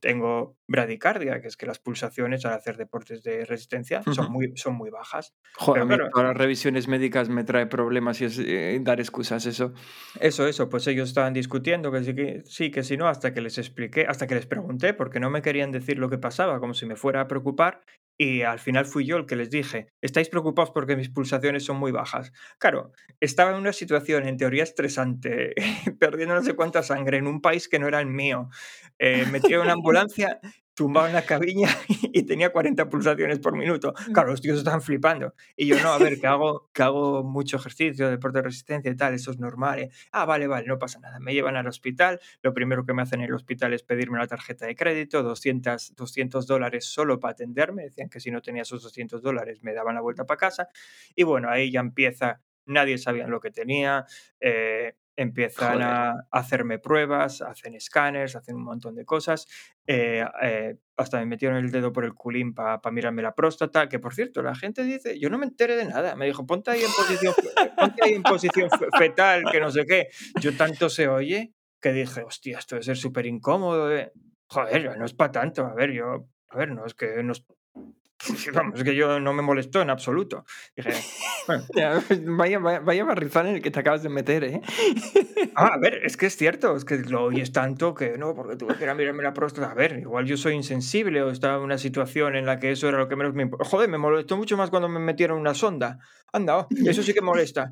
Speaker 2: tengo bradicardia, que es que las pulsaciones al hacer deportes de resistencia son
Speaker 3: Ujú.
Speaker 2: muy, son muy bajas.
Speaker 3: Joder, a
Speaker 2: Pero
Speaker 3: mí
Speaker 2: claro,
Speaker 3: todas las revisiones médicas me trae problemas y es eh, dar excusas eso.
Speaker 2: eso, eso, pues ellos estaban discutiendo que sí, que sí, que sí, no, hasta que les expliqué, hasta que les pregunté, porque no me querían decir lo que pasaba, como si me fuera a preocupar, y al final fui yo el que les dije, estáis preocupados porque mis pulsaciones son muy bajas. Claro, estaba en una situación en teoría estresante, perdiendo no sé cuánta sangre en un país que no era el mío, eh, metido en una ambulancia, tumbado en la cabina y tenía cuarenta pulsaciones por minuto. Claro, los tíos estaban flipando. Y yo, no, a ver, que hago, que hago mucho ejercicio, deporte de resistencia y tal, eso es normal. ¿eh? Ah, vale, vale, no pasa nada. Me llevan al hospital, lo primero que me hacen en el hospital es pedirme la tarjeta de crédito, doscientos, doscientos dólares solo para atenderme, decían que si no tenía esos doscientos dólares me daban la vuelta para casa, y bueno, ahí ya empieza, nadie sabía lo que tenía, eh, empiezan
Speaker 3: Joder.
Speaker 2: a hacerme pruebas, hacen escáneres, hacen un montón de cosas, eh, eh, hasta me metieron el dedo por el culín para pa mirarme la próstata, que por cierto, la gente dice, yo no me enteré de nada, me dijo, ponte ahí en posición, fe- ponte ahí en posición fe- fetal, que no sé qué. Yo tanto se oye que dije, hostia, esto debe ser súper incómodo. eh". Joder, no es para tanto, a ver, yo, a ver, no es que no es- vamos, es que yo no me molestó en absoluto. Dije, bueno,
Speaker 3: Ya, Vaya, vaya, vaya barrizal en el que te acabas de meter, ¿eh?
Speaker 2: ah, a ver, es que es cierto, es que lo oyes tanto que no, porque tuve que ir a mirarme la próstata. A ver, igual yo soy insensible o estaba en una situación en la que eso era lo que menos me importa. Joder, me molestó mucho más cuando me metieron una sonda. Anda, oh, eso sí que molesta.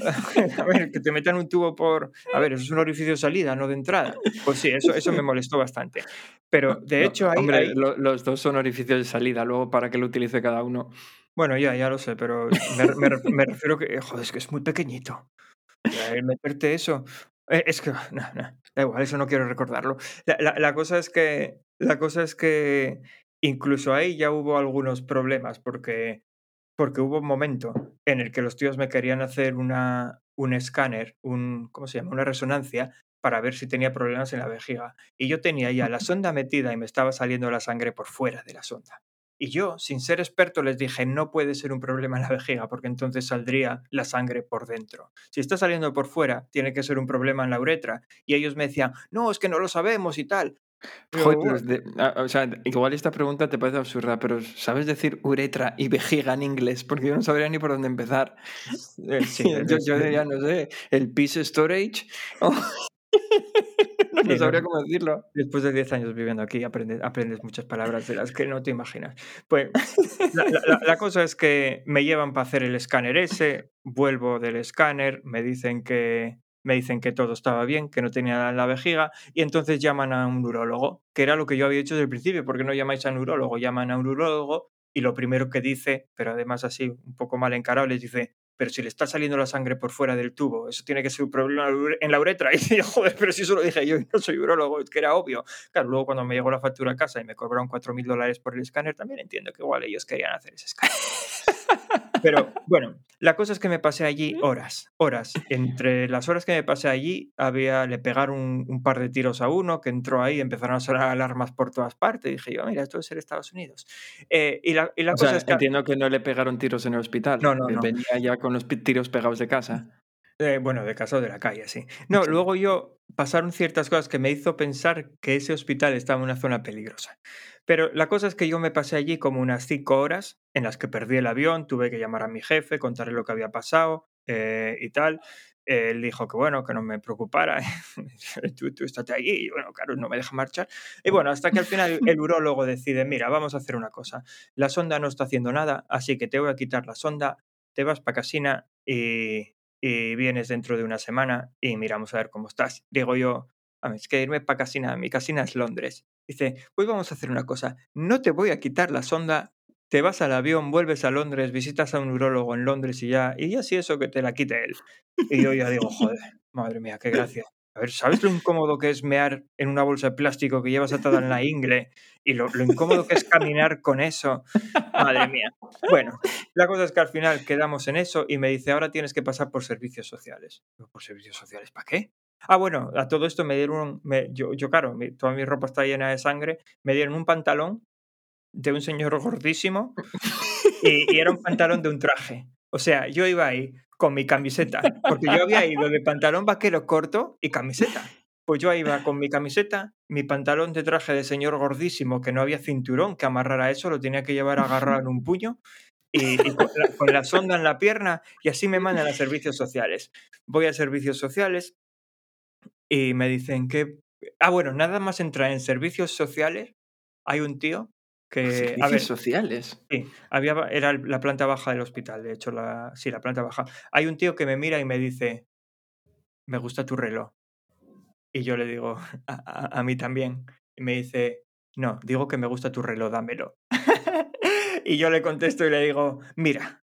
Speaker 2: A ver, que te metan un tubo por. A ver, eso es un orificio de salida, no de entrada. Pues sí, eso, eso me molestó bastante. Pero de
Speaker 3: No,
Speaker 2: hecho, ahí,
Speaker 3: hombre,
Speaker 2: ahí.
Speaker 3: lo- los dos son orificios de salida, luego para que lo utilice cada uno.
Speaker 2: Bueno, ya, ya lo sé, pero me, me ref- me refiero que, joder, es que es muy pequeñito. Ya, el meterte eso, eh, es que, no, no, da igual, eso no quiero recordarlo. La la la cosa es que la cosa es que incluso ahí ya hubo algunos problemas, porque porque hubo un momento en el que los tíos me querían hacer una un escáner, un ¿cómo se llama? Una resonancia para ver si tenía problemas en la vejiga. Y yo tenía ya la sonda metida y me estaba saliendo la sangre por fuera de la sonda. Y yo, sin ser experto, les dije, no puede ser un problema en la vejiga, porque entonces saldría la sangre por dentro. Si está saliendo por fuera, tiene que ser un problema en la uretra. Y ellos me decían, no, es que no lo sabemos y tal.
Speaker 3: Joder,
Speaker 2: Digo,
Speaker 3: pero
Speaker 2: "Bueno".
Speaker 3: es de- ah, o sea, igual esta pregunta te parece absurda, pero ¿sabes decir uretra y vejiga en inglés? Porque yo no sabría ni por dónde empezar.
Speaker 2: Eh, sí, de-
Speaker 3: Yo,
Speaker 2: de-
Speaker 3: yo
Speaker 2: de-
Speaker 3: diría, no sé, el piece storage. o- no, no
Speaker 2: sí, no,
Speaker 3: sabría cómo decirlo.
Speaker 2: después de diez años viviendo aquí aprendes, aprendes muchas palabras de las que no te imaginas. Pues la, la- la- la cosa es que me llevan para hacer el escáner ese, vuelvo del escáner, me dicen que, me dicen que todo estaba bien, que no tenía nada en la vejiga, y entonces llaman a un urólogo, que era lo que yo había hecho desde el principio, porque no llamáis a un urólogo, llaman a un urólogo y lo primero que dice, pero además así un poco mal encarado, les dice, pero si le está saliendo la sangre por fuera del tubo, eso tiene que ser un problema en la ure- en la uretra. Y yo, joder, pero si eso lo dije yo y no soy urólogo, es que era obvio. Claro, luego cuando me llegó la factura a casa y me cobraron cuatro mil dólares por el escáner, también entiendo que igual ellos querían hacer ese escáner. Pero bueno, la cosa es que me pasé allí horas, horas. Entre las horas que me pasé allí, había, le pegaron un, un par de tiros a uno que entró ahí, empezaron a sonar alarmas por todas partes. Dije yo, mira, esto es el Estados Unidos. Eh, y, la, y la
Speaker 3: O
Speaker 2: cosa
Speaker 3: sea,
Speaker 2: es que.
Speaker 3: entiendo que no le pegaron tiros en el hospital.
Speaker 2: No, no,
Speaker 3: que
Speaker 2: no.
Speaker 3: Venía ya con los pi- tiros pegados de casa.
Speaker 2: Eh, bueno, de casa o de la calle, sí. No,
Speaker 3: Sí.
Speaker 2: luego yo pasaron ciertas cosas que me hizo pensar que ese hospital estaba en una zona peligrosa. Pero la cosa es que yo me pasé allí como unas cinco horas en las que perdí el avión, tuve que llamar a mi jefe, contarle lo que había pasado eh, y tal. Él dijo que bueno, que no me preocupara, tú, tú estate allí, y bueno, claro, no me deja marchar. Y bueno, hasta que al final el urólogo decide, mira, vamos a hacer una cosa, la sonda no está haciendo nada, así que te voy a quitar la sonda, te vas para casina y, y vienes dentro de una semana y miramos a ver cómo estás. Digo yo, a ver, es que irme para casina, mi casina es Londres. Dice, pues vamos a hacer una cosa, no te voy a quitar la sonda, te vas al avión, vuelves a Londres, visitas a un urólogo en Londres y ya, y ya sí eso que te la quite él. Y yo ya digo, joder, madre mía, qué gracia. A ver, ¿sabes lo incómodo que es mear en una bolsa de plástico que llevas atada en la ingle? Y lo, lo incómodo que es caminar con eso. Madre mía. Bueno, la cosa es que al final quedamos en eso y me dice, ahora tienes que pasar por servicios sociales. Digo, ¿por servicios sociales? ¿Para qué? Ah, bueno, a todo esto me dieron, me- yo, yo claro, mi- toda mi ropa está llena de sangre, me dieron un pantalón de un señor gordísimo y, y era un pantalón de un traje. O sea, yo iba ahí con mi camiseta, porque yo había ido de pantalón vaquero corto y camiseta. Pues yo iba con mi camiseta, mi pantalón de traje de señor gordísimo, que no había cinturón que amarrara eso, lo tenía que llevar agarrado en un puño, y, y con, la, con la sonda en la pierna, y así me mandan a servicios sociales. Voy a servicios sociales y me dicen que... Ah, bueno, nada más entrar en servicios sociales, hay un tío que... A
Speaker 3: Servicios
Speaker 2: ver,
Speaker 3: sociales.
Speaker 2: sí, había, era la planta baja del hospital, de hecho, la, sí, la planta baja. Hay un tío que me mira y me dice, me gusta tu reloj. Y yo le digo, a, a, a mí también. Y me dice, no, digo que me gusta tu reloj, dámelo. Y yo le contesto y le digo, mira,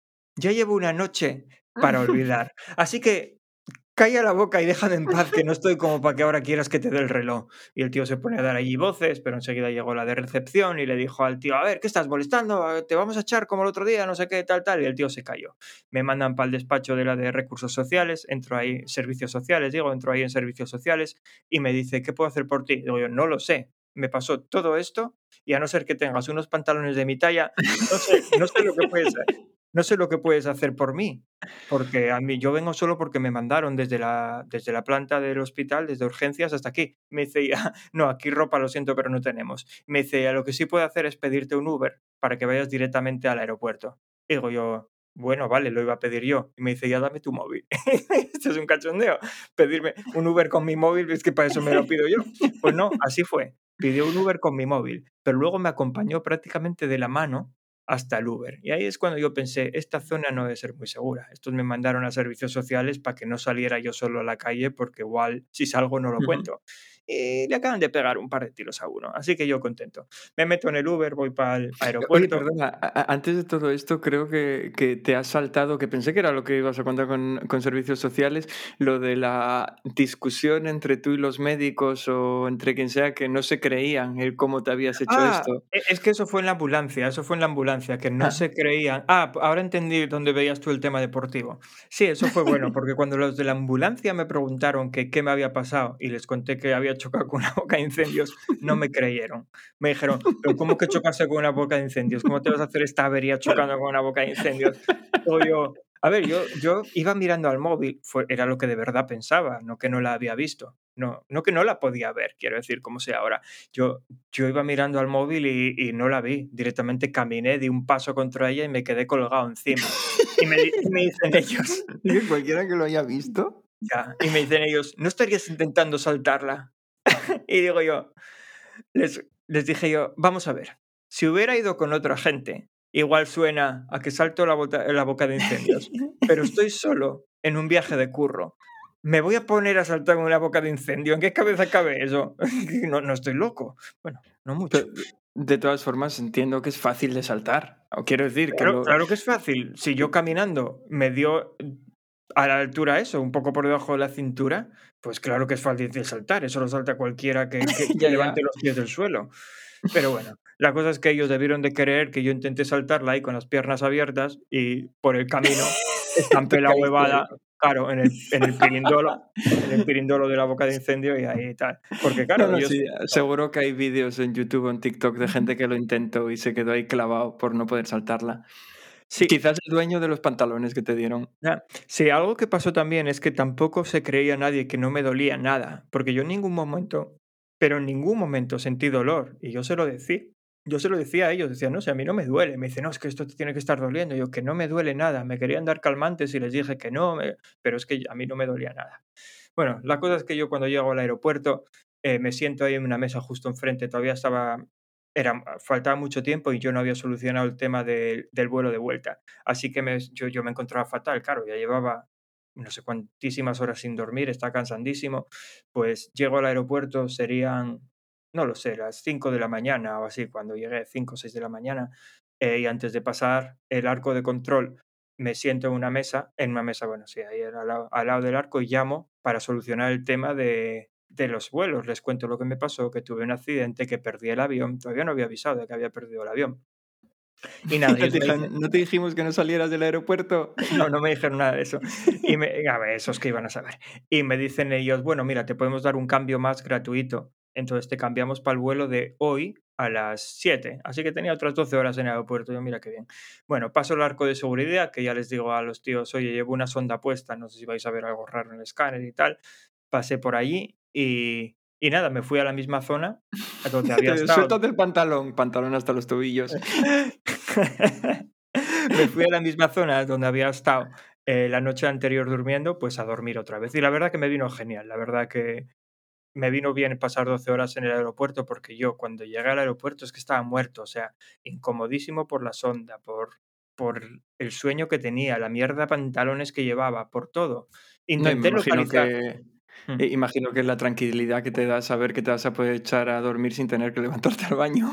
Speaker 2: ya llevo una noche para olvidar, así que calla la boca y déjame en paz, que no estoy como para que ahora quieras que te dé el reloj. Y el tío se pone a dar allí voces, pero enseguida llegó la de recepción y le dijo al tío, a ver, ¿qué estás molestando? ¿Te vamos a echar como el otro día? No sé qué, tal, tal. Y el tío se cayó. Me mandan para el despacho de la de recursos sociales, entro ahí, servicios sociales, digo, entro ahí en servicios sociales y me dice, ¿qué puedo hacer por ti? Digo yo, no lo sé. Me pasó todo esto y a no ser que tengas unos pantalones de mi talla, no sé, no sé lo que puedes hacer. No sé lo que puedes hacer por mí, porque a mí yo vengo solo porque me mandaron desde la, desde la planta del hospital, desde urgencias hasta aquí. Me dice, ya, no, aquí ropa lo siento, pero no tenemos. Me dice, lo que sí puedo hacer es pedirte un Uber para que vayas directamente al aeropuerto. Y digo yo, bueno, vale, lo iba a pedir yo. Y me dice, ya dame tu móvil. Esto es un cachondeo. Pedirme un Uber con mi móvil, es que para eso me lo pido yo. Pues no, así fue. Pidió un Uber con mi móvil, pero luego me acompañó prácticamente de la mano hasta el Uber. Y ahí es cuando yo pensé, esta zona no debe ser muy segura. Estos me mandaron a servicios sociales para que no saliera yo solo a la calle, porque igual si salgo no lo
Speaker 3: Ujú.
Speaker 2: cuento. Y le acaban de pegar un par de tiros a uno. Así que yo contento. Me meto en el Uber, voy para el
Speaker 3: Oye,
Speaker 2: aeropuerto.
Speaker 3: perdona, a- a- antes de todo esto, creo que, que te has saltado, que pensé que era lo que ibas a contar con, con servicios sociales, lo de la discusión entre tú y los médicos o entre quien sea que no se creían el cómo te habías hecho
Speaker 2: Ah,
Speaker 3: esto.
Speaker 2: e- es que eso fue en la ambulancia, eso fue en la ambulancia, que no
Speaker 3: Ah,
Speaker 2: se creían. Ah, p- ahora entendí dónde veías tú el tema deportivo. Sí, eso fue bueno, porque cuando los de la ambulancia me preguntaron que qué me había pasado y les conté que había chocado con una boca de incendios, no me creyeron. Me dijeron, pero ¿cómo que chocaste con una boca de incendios? ¿Cómo te vas a hacer esta avería chocando con una boca de incendios? O yo, a ver, yo, yo iba mirando al móvil, fue, era lo que de verdad pensaba, no que no la había visto. No, no que no la podía ver, quiero decir, como sea ahora. Yo, yo iba mirando al móvil y, y no la vi. Directamente caminé, di un paso contra ella y me quedé colgado encima. Y me, di- y me dicen ellos,
Speaker 3: y que cualquiera que lo haya visto.
Speaker 2: ya, y me dicen ellos, ¿no estarías intentando saltarla? Y digo yo, les, les dije yo, vamos a ver, si hubiera ido con otra gente, igual suena a que salto la, bota- la boca de incendios, pero estoy solo en un viaje de curro. ¿Me voy a poner a saltar en una boca de incendio? ¿En qué cabeza cabe eso? No, no estoy loco. Bueno, no mucho.
Speaker 3: Pero, de todas formas, entiendo que es fácil de saltar. O quiero decir que
Speaker 2: Claro,
Speaker 3: lo...
Speaker 2: claro que es fácil. Si yo caminando me dio a la altura eso, un poco por debajo de la cintura, pues claro que es fácil de saltar. Eso lo salta cualquiera que, que- que
Speaker 3: Ya,
Speaker 2: levante
Speaker 3: ya.
Speaker 2: los pies del suelo. Pero bueno, la cosa es que ellos debieron de creer que yo intenté saltarla ahí con las piernas abiertas y por el camino estampé
Speaker 3: Te
Speaker 2: la
Speaker 3: caíste ahí.
Speaker 2: huevada, claro, en el, en el pirindolo, en el pirindolo de la boca de incendio y ahí tal. Porque
Speaker 3: No,
Speaker 2: claro,
Speaker 3: no,
Speaker 2: ellos...
Speaker 3: sí, seguro que hay vídeos en YouTube o en TikTok de gente que lo intentó y se quedó ahí clavado por no poder saltarla.
Speaker 2: Sí,
Speaker 3: Quizás el dueño de los pantalones que te dieron.
Speaker 2: ya. Sí, algo que pasó también es que tampoco se creía nadie que no me dolía nada, porque yo en ningún momento, pero en ningún momento sentí dolor, y yo se lo decía. Yo se lo decía a ellos, decía, no sé, a mí no me duele. Me dice, no, es que esto te tiene que estar doliendo. Yo, que no me duele nada. Me querían dar calmantes y les dije que no, me- pero es que a mí no me dolía nada. Bueno, la cosa es que yo cuando llego al aeropuerto eh, me siento ahí en una mesa justo enfrente, todavía estaba, era, faltaba mucho tiempo y yo no había solucionado el tema del del vuelo de vuelta. Así que me- yo, yo me encontraba fatal, claro, ya llevaba no sé cuantísimas horas sin dormir, está cansadísimo. Pues llego al aeropuerto, serían, no lo sé, las cinco de la mañana o así, cuando llegué, cinco o seis de la mañana, eh, y antes de pasar el arco de control, me siento en una mesa, en una mesa, bueno, sí, ahí al lado, al lado del arco y llamo para solucionar el tema de, de los vuelos. Les cuento lo que me pasó, que tuve un accidente, que perdí el avión, todavía no había avisado de que había perdido el avión. Y
Speaker 3: Y
Speaker 2: nada,
Speaker 3: no
Speaker 2: ellos
Speaker 3: te
Speaker 2: me dicen,
Speaker 3: dijeron- ¿no te dijimos que no salieras del aeropuerto?
Speaker 2: no, no me dijeron nada de eso. Y me, a ver, esos que iban a saber. Y me dicen ellos, bueno, mira, te podemos dar un cambio más gratuito. Entonces te cambiamos para el vuelo de hoy a las siete. Así que tenía otras doce horas en el aeropuerto. Yo, mira qué bien. Bueno, paso el arco de seguridad, que ya les digo a los tíos, oye, llevo una sonda puesta, no sé si vais a ver algo raro en el escáner y tal. Pasé por allí y, y nada, me fui a la misma zona donde había
Speaker 3: Te
Speaker 2: estado.
Speaker 3: sueltas del pantalón, pantalón hasta los tobillos.
Speaker 2: Me fui a la misma zona donde había estado eh, la noche anterior durmiendo, pues a dormir otra vez. Y la verdad que me vino genial, la verdad que me vino bien pasar doce horas en el aeropuerto, porque yo cuando llegué al aeropuerto es que estaba muerto, o sea, incomodísimo por la sonda, por, por el sueño que tenía, la mierda de pantalones que llevaba, por todo.
Speaker 3: No, y me
Speaker 2: Intenté
Speaker 3: imagino
Speaker 2: localizar.
Speaker 3: que
Speaker 2: Hmm.
Speaker 3: eh, imagino que es la tranquilidad que te da saber que te vas a poder echar a dormir sin tener que levantarte al baño.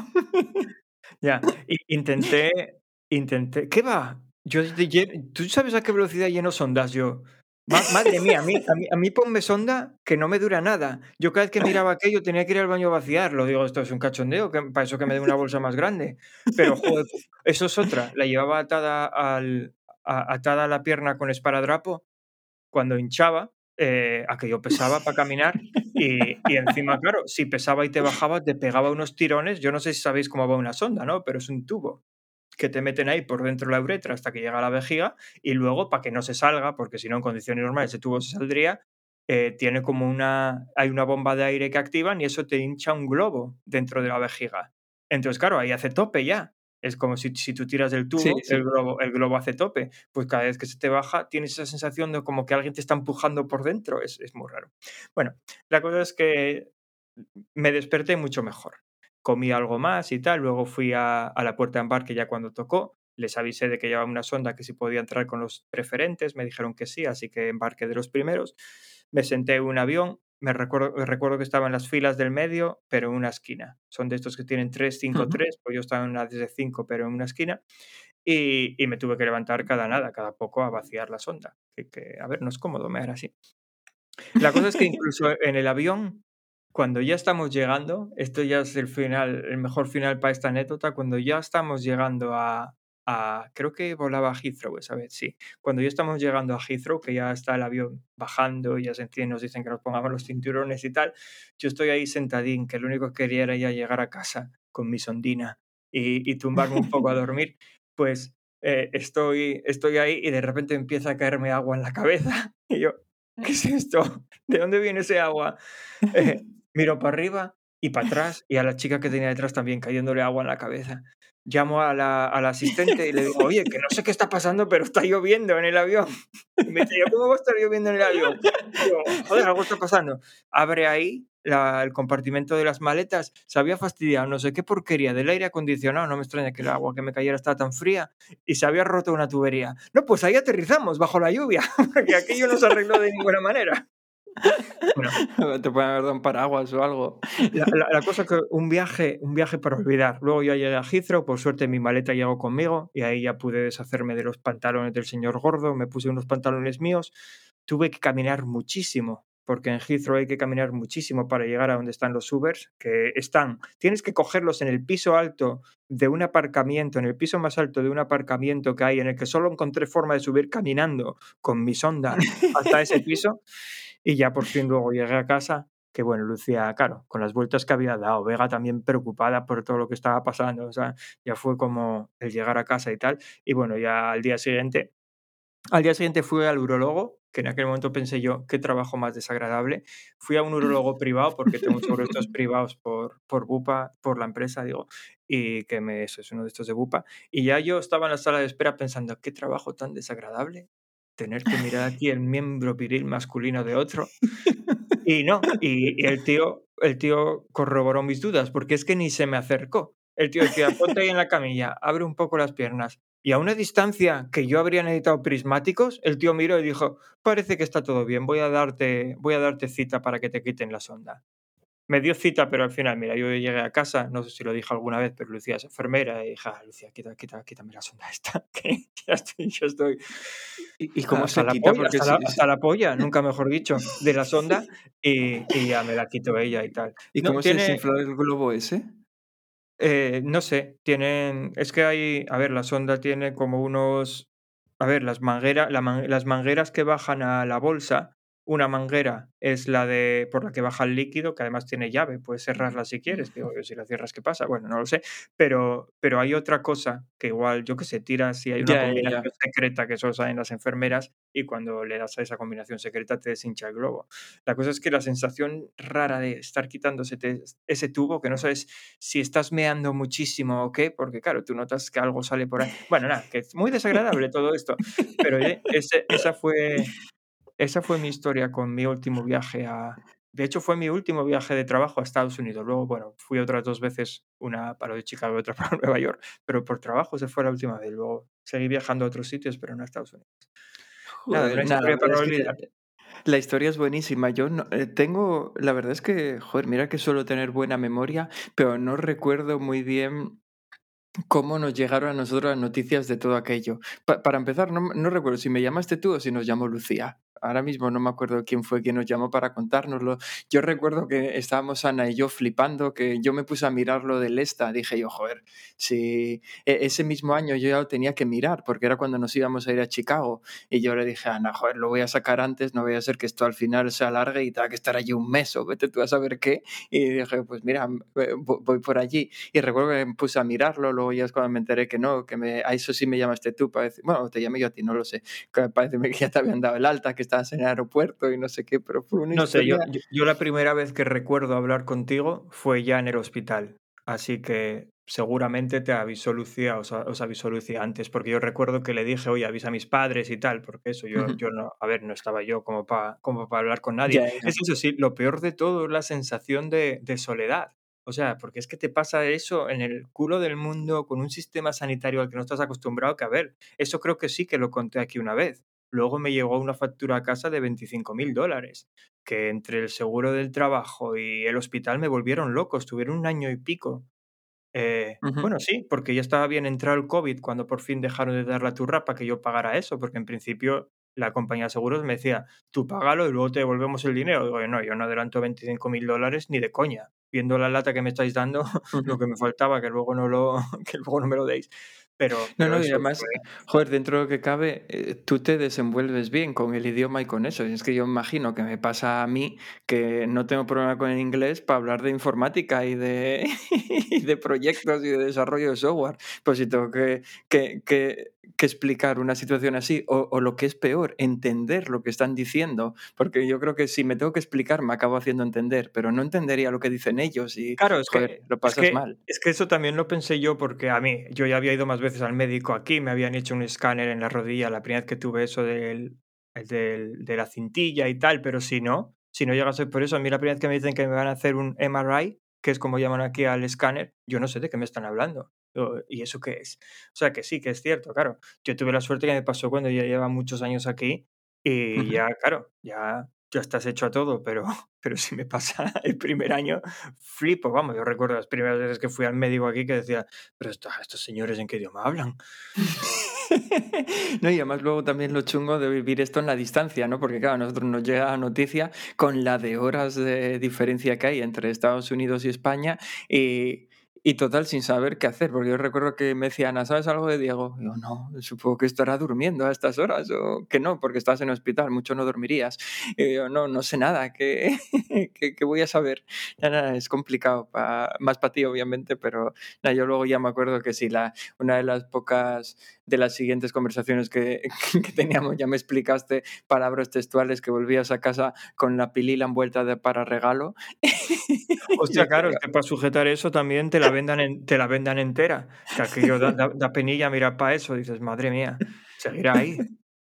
Speaker 2: Ya, y intenté, intenté, ¿qué va? Yo de lle- ¿Tú sabes a qué velocidad lleno sondas yo? Ma- madre mía, a mí, a mí, a mí ponme sonda que no me dura nada. Yo cada vez que miraba aquello tenía que ir al baño a vaciarlo. Digo, esto es un cachondeo, que, para eso que me dé una bolsa más grande. Pero, joder, eso es otra. La llevaba atada, al, a- atada a la pierna con esparadrapo. Cuando hinchaba, eh, aquello pesaba para caminar y, y encima, claro, si pesaba y te bajaba, te pegaba unos tirones. Yo no sé si sabéis cómo va una sonda, ¿no? Pero es un tubo que te meten ahí por dentro de la uretra hasta que llega a la vejiga y luego, para que no se salga, porque si no en condiciones normales ese tubo se saldría, eh, tiene como una, hay una bomba de aire que activan y eso te hincha un globo dentro de la vejiga. Entonces, claro, ahí hace tope ya. Es como si, si tú tiras del
Speaker 3: Sí,
Speaker 2: tubo, el
Speaker 3: sí.
Speaker 2: globo, el globo hace tope. Pues cada vez que se te baja, tienes esa sensación de como que alguien te está empujando por dentro. Es, es muy raro. Bueno, la cosa es que me desperté mucho mejor. Comí algo más y tal, luego fui a, a la puerta de embarque ya cuando tocó, les avisé de que llevaba una sonda que si podía entrar con los preferentes, me dijeron que sí, así que embarqué de los primeros, me senté en un avión, me recuerdo, recuerdo que estaba en las filas del medio, pero en una esquina. Son de estos que tienen tres, cinco,
Speaker 3: Ujú.
Speaker 2: tres, pues yo estaba en una de cinco, pero en una esquina, y, y me tuve que levantar cada nada, cada poco a vaciar la sonda, que, que, a ver, no es cómodo, me era así. La cosa es que incluso en el avión, cuando ya estamos llegando, esto ya es el final, el mejor final para esta anécdota, cuando ya estamos llegando a, a- creo que volaba a Heathrow esa vez, sí. Cuando ya estamos llegando a Heathrow, que ya está el avión bajando, ya se entiende, nos dicen que nos pongamos los cinturones y tal, yo estoy ahí sentadín, que lo único que quería era ya llegar a casa con mi sondina y, y tumbarme un poco a dormir, pues eh, estoy, estoy ahí y de repente empieza a caerme agua en la cabeza y yo, ¿qué es esto? ¿De dónde viene ese agua? Eh, miro para arriba y para atrás y a la chica que tenía detrás también cayéndole agua en la cabeza. Llamo a la, a la asistente y le digo, oye, que no sé qué está pasando, pero está lloviendo en el avión. Y me dice, ¿cómo va a estar lloviendo en el avión? Digo, joder, algo está pasando. Abre ahí la- el compartimento de las maletas. Se había fastidiado no sé qué porquería del aire acondicionado. No me extraña que el agua que me cayera estaba tan fría y se había roto una tubería. No, pues ahí aterrizamos, bajo la lluvia, porque aquello no se arregló de ninguna manera. Bueno,
Speaker 3: Te pueden haber dado un paraguas o algo.
Speaker 2: la, la- la cosa que un viaje, un viaje para olvidar. Luego ya llegué a Heathrow, por suerte mi maleta llegó conmigo y ahí ya pude deshacerme de los pantalones del señor gordo, me puse unos pantalones míos. Tuve que caminar muchísimo, porque en Heathrow hay que caminar muchísimo para llegar a donde están los Ubers, que están, tienes que cogerlos en el piso alto de un aparcamiento, en el piso más alto de un aparcamiento que hay, en el que solo encontré forma de subir caminando con mi sonda hasta ese piso. Y ya por fin luego llegué a casa, que bueno, Lucía, claro, con las vueltas que había dado, Vega también preocupada por todo lo que estaba pasando, o sea, ya fue como el llegar a casa y tal. Y bueno, ya al día siguiente, al día siguiente fui al urólogo, que en aquel momento pensé yo, qué trabajo más desagradable. Fui a un urólogo privado, porque tengo seguro estos privados por, por Bupa, por la empresa, digo, y que me, eso es uno de estos de Bupa. Y ya yo estaba en la sala de espera pensando, qué trabajo tan desagradable tener que mirar aquí el miembro viril masculino de otro. Y no, y, y el tío, el tío corroboró mis dudas, porque es que ni se me acercó. El tío decía, ponte ahí en la camilla, abre un poco las piernas. Y a una distancia que yo habría necesitado prismáticos, el tío miró y dijo, parece que está todo bien, voy a darte, voy a darte cita para que te quiten la sonda. Me dio cita, pero al final, mira, yo llegué a casa, no sé si lo dije alguna vez, pero Lucía es enfermera y dije, ah, Lucía, quita, quita, quítame la sonda esta, que ya estoy, yo estoy
Speaker 3: ¿Y, y cómo
Speaker 2: hasta
Speaker 3: se
Speaker 2: la
Speaker 3: quita?
Speaker 2: polla,
Speaker 3: Porque
Speaker 2: hasta
Speaker 3: si,
Speaker 2: la,
Speaker 3: si-
Speaker 2: hasta la polla, nunca mejor dicho, de la sonda y, y ya me la quito ella y tal.
Speaker 3: ¿Y
Speaker 2: No,
Speaker 3: cómo se
Speaker 2: tiene,
Speaker 3: desinfló el globo ese?
Speaker 2: eh, no sé, tienen, es que hay, a ver, la sonda tiene como unos, a ver, las mangueras, la man- las mangueras que bajan a la bolsa una manguera es la de por la que baja el líquido, que además tiene llave, puedes cerrarla si quieres. Digo, si la cierras, ¿qué pasa? Bueno, no lo sé. Pero, pero hay otra cosa que igual, yo que sé, tiras y hay una
Speaker 3: Ya, ya,
Speaker 2: combinación
Speaker 3: ya.
Speaker 2: secreta que solo saben las enfermeras y cuando le das a esa combinación secreta te deshincha el globo. La cosa es que la sensación rara de estar quitándose te- ese tubo, que no sabes si estás meando muchísimo o qué, porque claro, tú notas que algo sale por ahí. Bueno, nada, que es muy desagradable todo esto. Pero oye, ese, esa fue, esa fue mi historia con mi último viaje a... De hecho, fue mi último viaje de trabajo a Estados Unidos. Luego, bueno, fui otras dos veces, una para lo de Chicago y otra para Nueva York, pero por trabajo esa fue la última vez. Luego seguí viajando a otros sitios, pero no a Estados Unidos. Nada,
Speaker 3: Joder,
Speaker 2: una
Speaker 3: nada, la
Speaker 2: historia
Speaker 3: verdad
Speaker 2: para no
Speaker 3: es
Speaker 2: olvidar.
Speaker 3: que la historia es buenísima. Yo no, eh, tengo, la verdad es que, joder, mira que suelo tener buena memoria, pero no recuerdo muy bien cómo nos llegaron a nosotros las noticias de todo aquello. Pa- para empezar, no, no recuerdo si me llamaste tú o si nos llamó Lucía. Ahora mismo no me acuerdo quién fue quien nos llamó para contárnoslo. Yo recuerdo que estábamos Ana y yo flipando, que yo me puse a mirarlo del ESTA. Dije yo, joder, si e- ese mismo año yo ya lo tenía que mirar, porque era cuando nos íbamos a ir a Chicago. Y yo le dije a Ana, joder, lo voy a sacar antes, no vaya a ser que esto al final se alargue y tenga que estar allí un mes o vete tú a saber qué. Y dije, pues mira, eh, vo- voy por allí. Y recuerdo que me puse a mirarlo, luego ya es cuando me enteré que no, que me, a eso sí me llamaste tú, parece, bueno, te llamé yo a ti, no lo sé, que parece que ya te habían dado el alta, que estabas en el aeropuerto y no sé qué, pero fue una
Speaker 2: No sé, yo,
Speaker 3: historia...
Speaker 2: yo, yo la primera vez que recuerdo hablar contigo fue ya en el hospital. Así que seguramente te avisó Lucía, os, a- os avisó Lucía antes, porque yo recuerdo que le dije, oye, avisa a mis padres y tal, porque eso yo,
Speaker 3: Ujú.
Speaker 2: yo no, a ver, no estaba yo como para como para hablar con nadie.
Speaker 3: Ya,
Speaker 2: Es
Speaker 3: ya.
Speaker 2: eso sí, lo peor de todo es la sensación de, de soledad. O sea, porque es que te pasa eso en el culo del mundo con un sistema sanitario al que no estás acostumbrado, que a ver, eso creo que sí que lo conté aquí una vez. Luego me llegó una factura a casa de veinticinco mil dólares que entre el seguro del trabajo y el hospital me volvieron loco, estuvieron un año y pico. Eh,
Speaker 3: Ujú.
Speaker 2: bueno, sí, porque ya estaba bien entrado el COVID cuando por fin dejaron de dar la turra para que yo pagara eso, porque en principio la compañía de seguros me decía, tú págalo y luego te devolvemos el dinero. Digo, no, yo no adelanto veinticinco mil dólares ni de coña. Viendo la lata que me estáis dando, lo
Speaker 3: Ujú.
Speaker 2: que me faltaba, que luego no, lo, que luego no me lo deis. Pero,
Speaker 3: No,
Speaker 2: pero
Speaker 3: no, y
Speaker 2: eso
Speaker 3: además,
Speaker 2: fue...
Speaker 3: joder, dentro de lo que cabe, eh, tú te desenvuelves bien con el idioma y con eso. Y es que yo imagino que me pasa a mí que no tengo problema con el inglés para hablar de informática y de, y de proyectos y de desarrollo de software. Pues si tengo que, que, que, que explicar una situación así, o, o lo que es peor, entender lo que están diciendo, porque yo creo que si me tengo que explicar me acabo haciendo entender, pero no entendería lo que dicen ellos y,
Speaker 2: Claro, es
Speaker 3: joder,
Speaker 2: que,
Speaker 3: lo
Speaker 2: es
Speaker 3: pasas
Speaker 2: que,
Speaker 3: mal.
Speaker 2: es que eso también lo pensé yo porque a mí, yo ya había ido más veces al médico aquí, me habían hecho un escáner en la rodilla la primera vez que tuve eso del, el del- de la cintilla y tal, pero si no, si no llega a ser por eso, a mí la primera vez que me dicen que me van a hacer un M R I, que es como llaman aquí al escáner, yo no sé de qué me están hablando. Digo, ¿y eso qué es? O sea, que sí, que es cierto, claro. Yo tuve la suerte que me pasó cuando ya lleva muchos años aquí y
Speaker 3: Ujú.
Speaker 2: ya, claro, ya, ya estás hecho a todo, pero, pero si me pasa el primer año, flipo, vamos, yo recuerdo las primeras veces que fui al médico aquí que decía, pero esto- estos señores en qué idioma hablan.
Speaker 3: No, y además luego también lo chungo de vivir esto en la distancia, ¿no? Porque claro, a nosotros nos llega la noticia con la de horas de diferencia que hay entre Estados Unidos y España y, y total sin saber qué hacer, porque yo recuerdo que me decía Ana, ¿sabes algo de Diego? Y yo, no, supongo que estará durmiendo a estas horas, o que no, porque estás en el hospital, mucho no dormirías. Y yo, no, no sé nada, ¿qué, qué, qué voy a saber? Nada, nada, es complicado, pa- más para ti obviamente, pero nada, yo luego ya me acuerdo que sí, la, una de las pocas de las siguientes conversaciones que, que teníamos, ya me explicaste palabras textuales que volvías a casa con la pilila envuelta de para regalo. Y
Speaker 2: Hostia, claro, es que para sujetar eso también te la vendan, en- te la vendan entera, que aquello da, da- da penilla mirar para eso, dices, madre mía, seguirá ahí.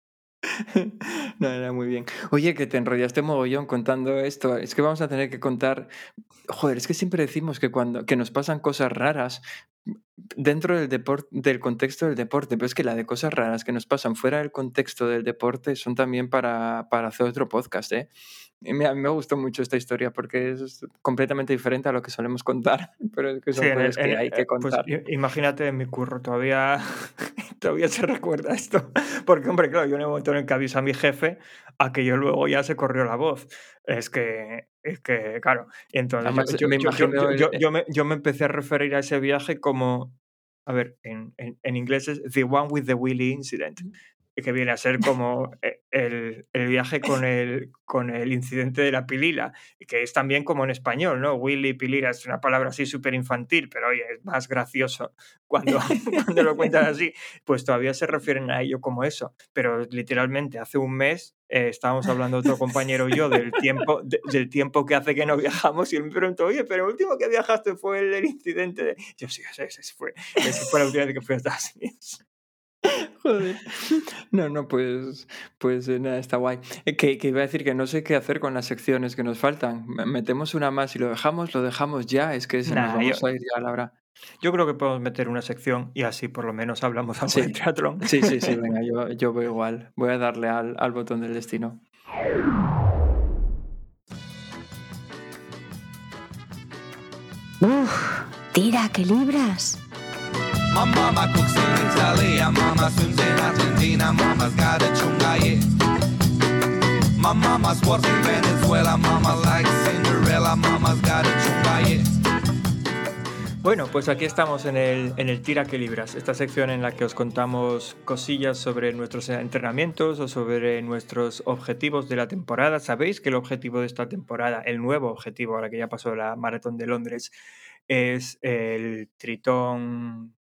Speaker 3: No, era muy bien. Oye, que te enrollaste mogollón contando esto. Es que vamos a tener que contar. Joder, es que siempre decimos que cuando que nos pasan cosas raras dentro del deporte, del contexto del deporte, pero es que la de cosas raras que nos pasan fuera del contexto del deporte son también para, para hacer otro podcast, ¿eh? Y me- a mí me gustó mucho esta historia porque es completamente diferente a lo que solemos contar, pero es que
Speaker 2: Sí,
Speaker 3: son
Speaker 2: en el,
Speaker 3: cosas
Speaker 2: en
Speaker 3: que
Speaker 2: el-
Speaker 3: hay
Speaker 2: eh,
Speaker 3: que
Speaker 2: pues
Speaker 3: contar.
Speaker 2: i- imagínate en mi curro, todavía, todavía se recuerda esto. Porque, hombre, claro, yo en el momento en el que aviso a mi jefe, a que yo luego ya se corrió la voz. Es que, es que, claro. Y entonces yo,
Speaker 3: Además,
Speaker 2: yo,
Speaker 3: me
Speaker 2: yo, yo, yo,
Speaker 3: imagino el,
Speaker 2: yo, yo me, yo me empecé a referir a ese viaje como, a ver, en, en, en inglés es The One with the Willy Incident. que viene a ser como el, el viaje con el, con el incidente de la pilila, que es también como en español, ¿no? Willy pilila es una palabra así súper infantil, pero oye, es más gracioso cuando, cuando lo cuentan así. Pues todavía se refieren a ello como eso, pero literalmente hace un mes eh, estábamos hablando otro compañero y yo del tiempo, de, del tiempo que hace que no viajamos y él me preguntó, oye, pero el último que viajaste fue el, el incidente de... Yo sí, ese, ese fue, ese fue la última vez que fui a Estados Unidos.
Speaker 3: Joder. No, no, pues, pues eh, nada, está guay. Eh, Que, que iba a decir que no sé qué hacer con las secciones que nos faltan. Me- Metemos una más y lo dejamos, lo dejamos ya. Es que se nos
Speaker 2: Nah, yo,
Speaker 3: vamos a ir ya a la hora.
Speaker 2: yo creo que podemos meter una sección y así por lo menos hablamos algo de
Speaker 3: Sí,
Speaker 2: triatlón.
Speaker 3: sí, sí, sí, venga, yo, yo voy igual. Voy a darle al, al botón del destino.
Speaker 1: Uf, tira, que libras.
Speaker 5: My mama cooks in Italy, my mama swims in Argentina, mama's got a chunga, yeah. My mama's works in Venezuela, mama likes Cinderella, mama's got a chunga, yeah.
Speaker 2: Bueno, pues aquí estamos en el, en el Tira que Libras, esta sección en la que os contamos cosillas sobre nuestros entrenamientos o sobre nuestros objetivos de la temporada. Sabéis que el objetivo de esta temporada, el nuevo objetivo, ahora que ya pasó la Maratón de Londres, es el Tritón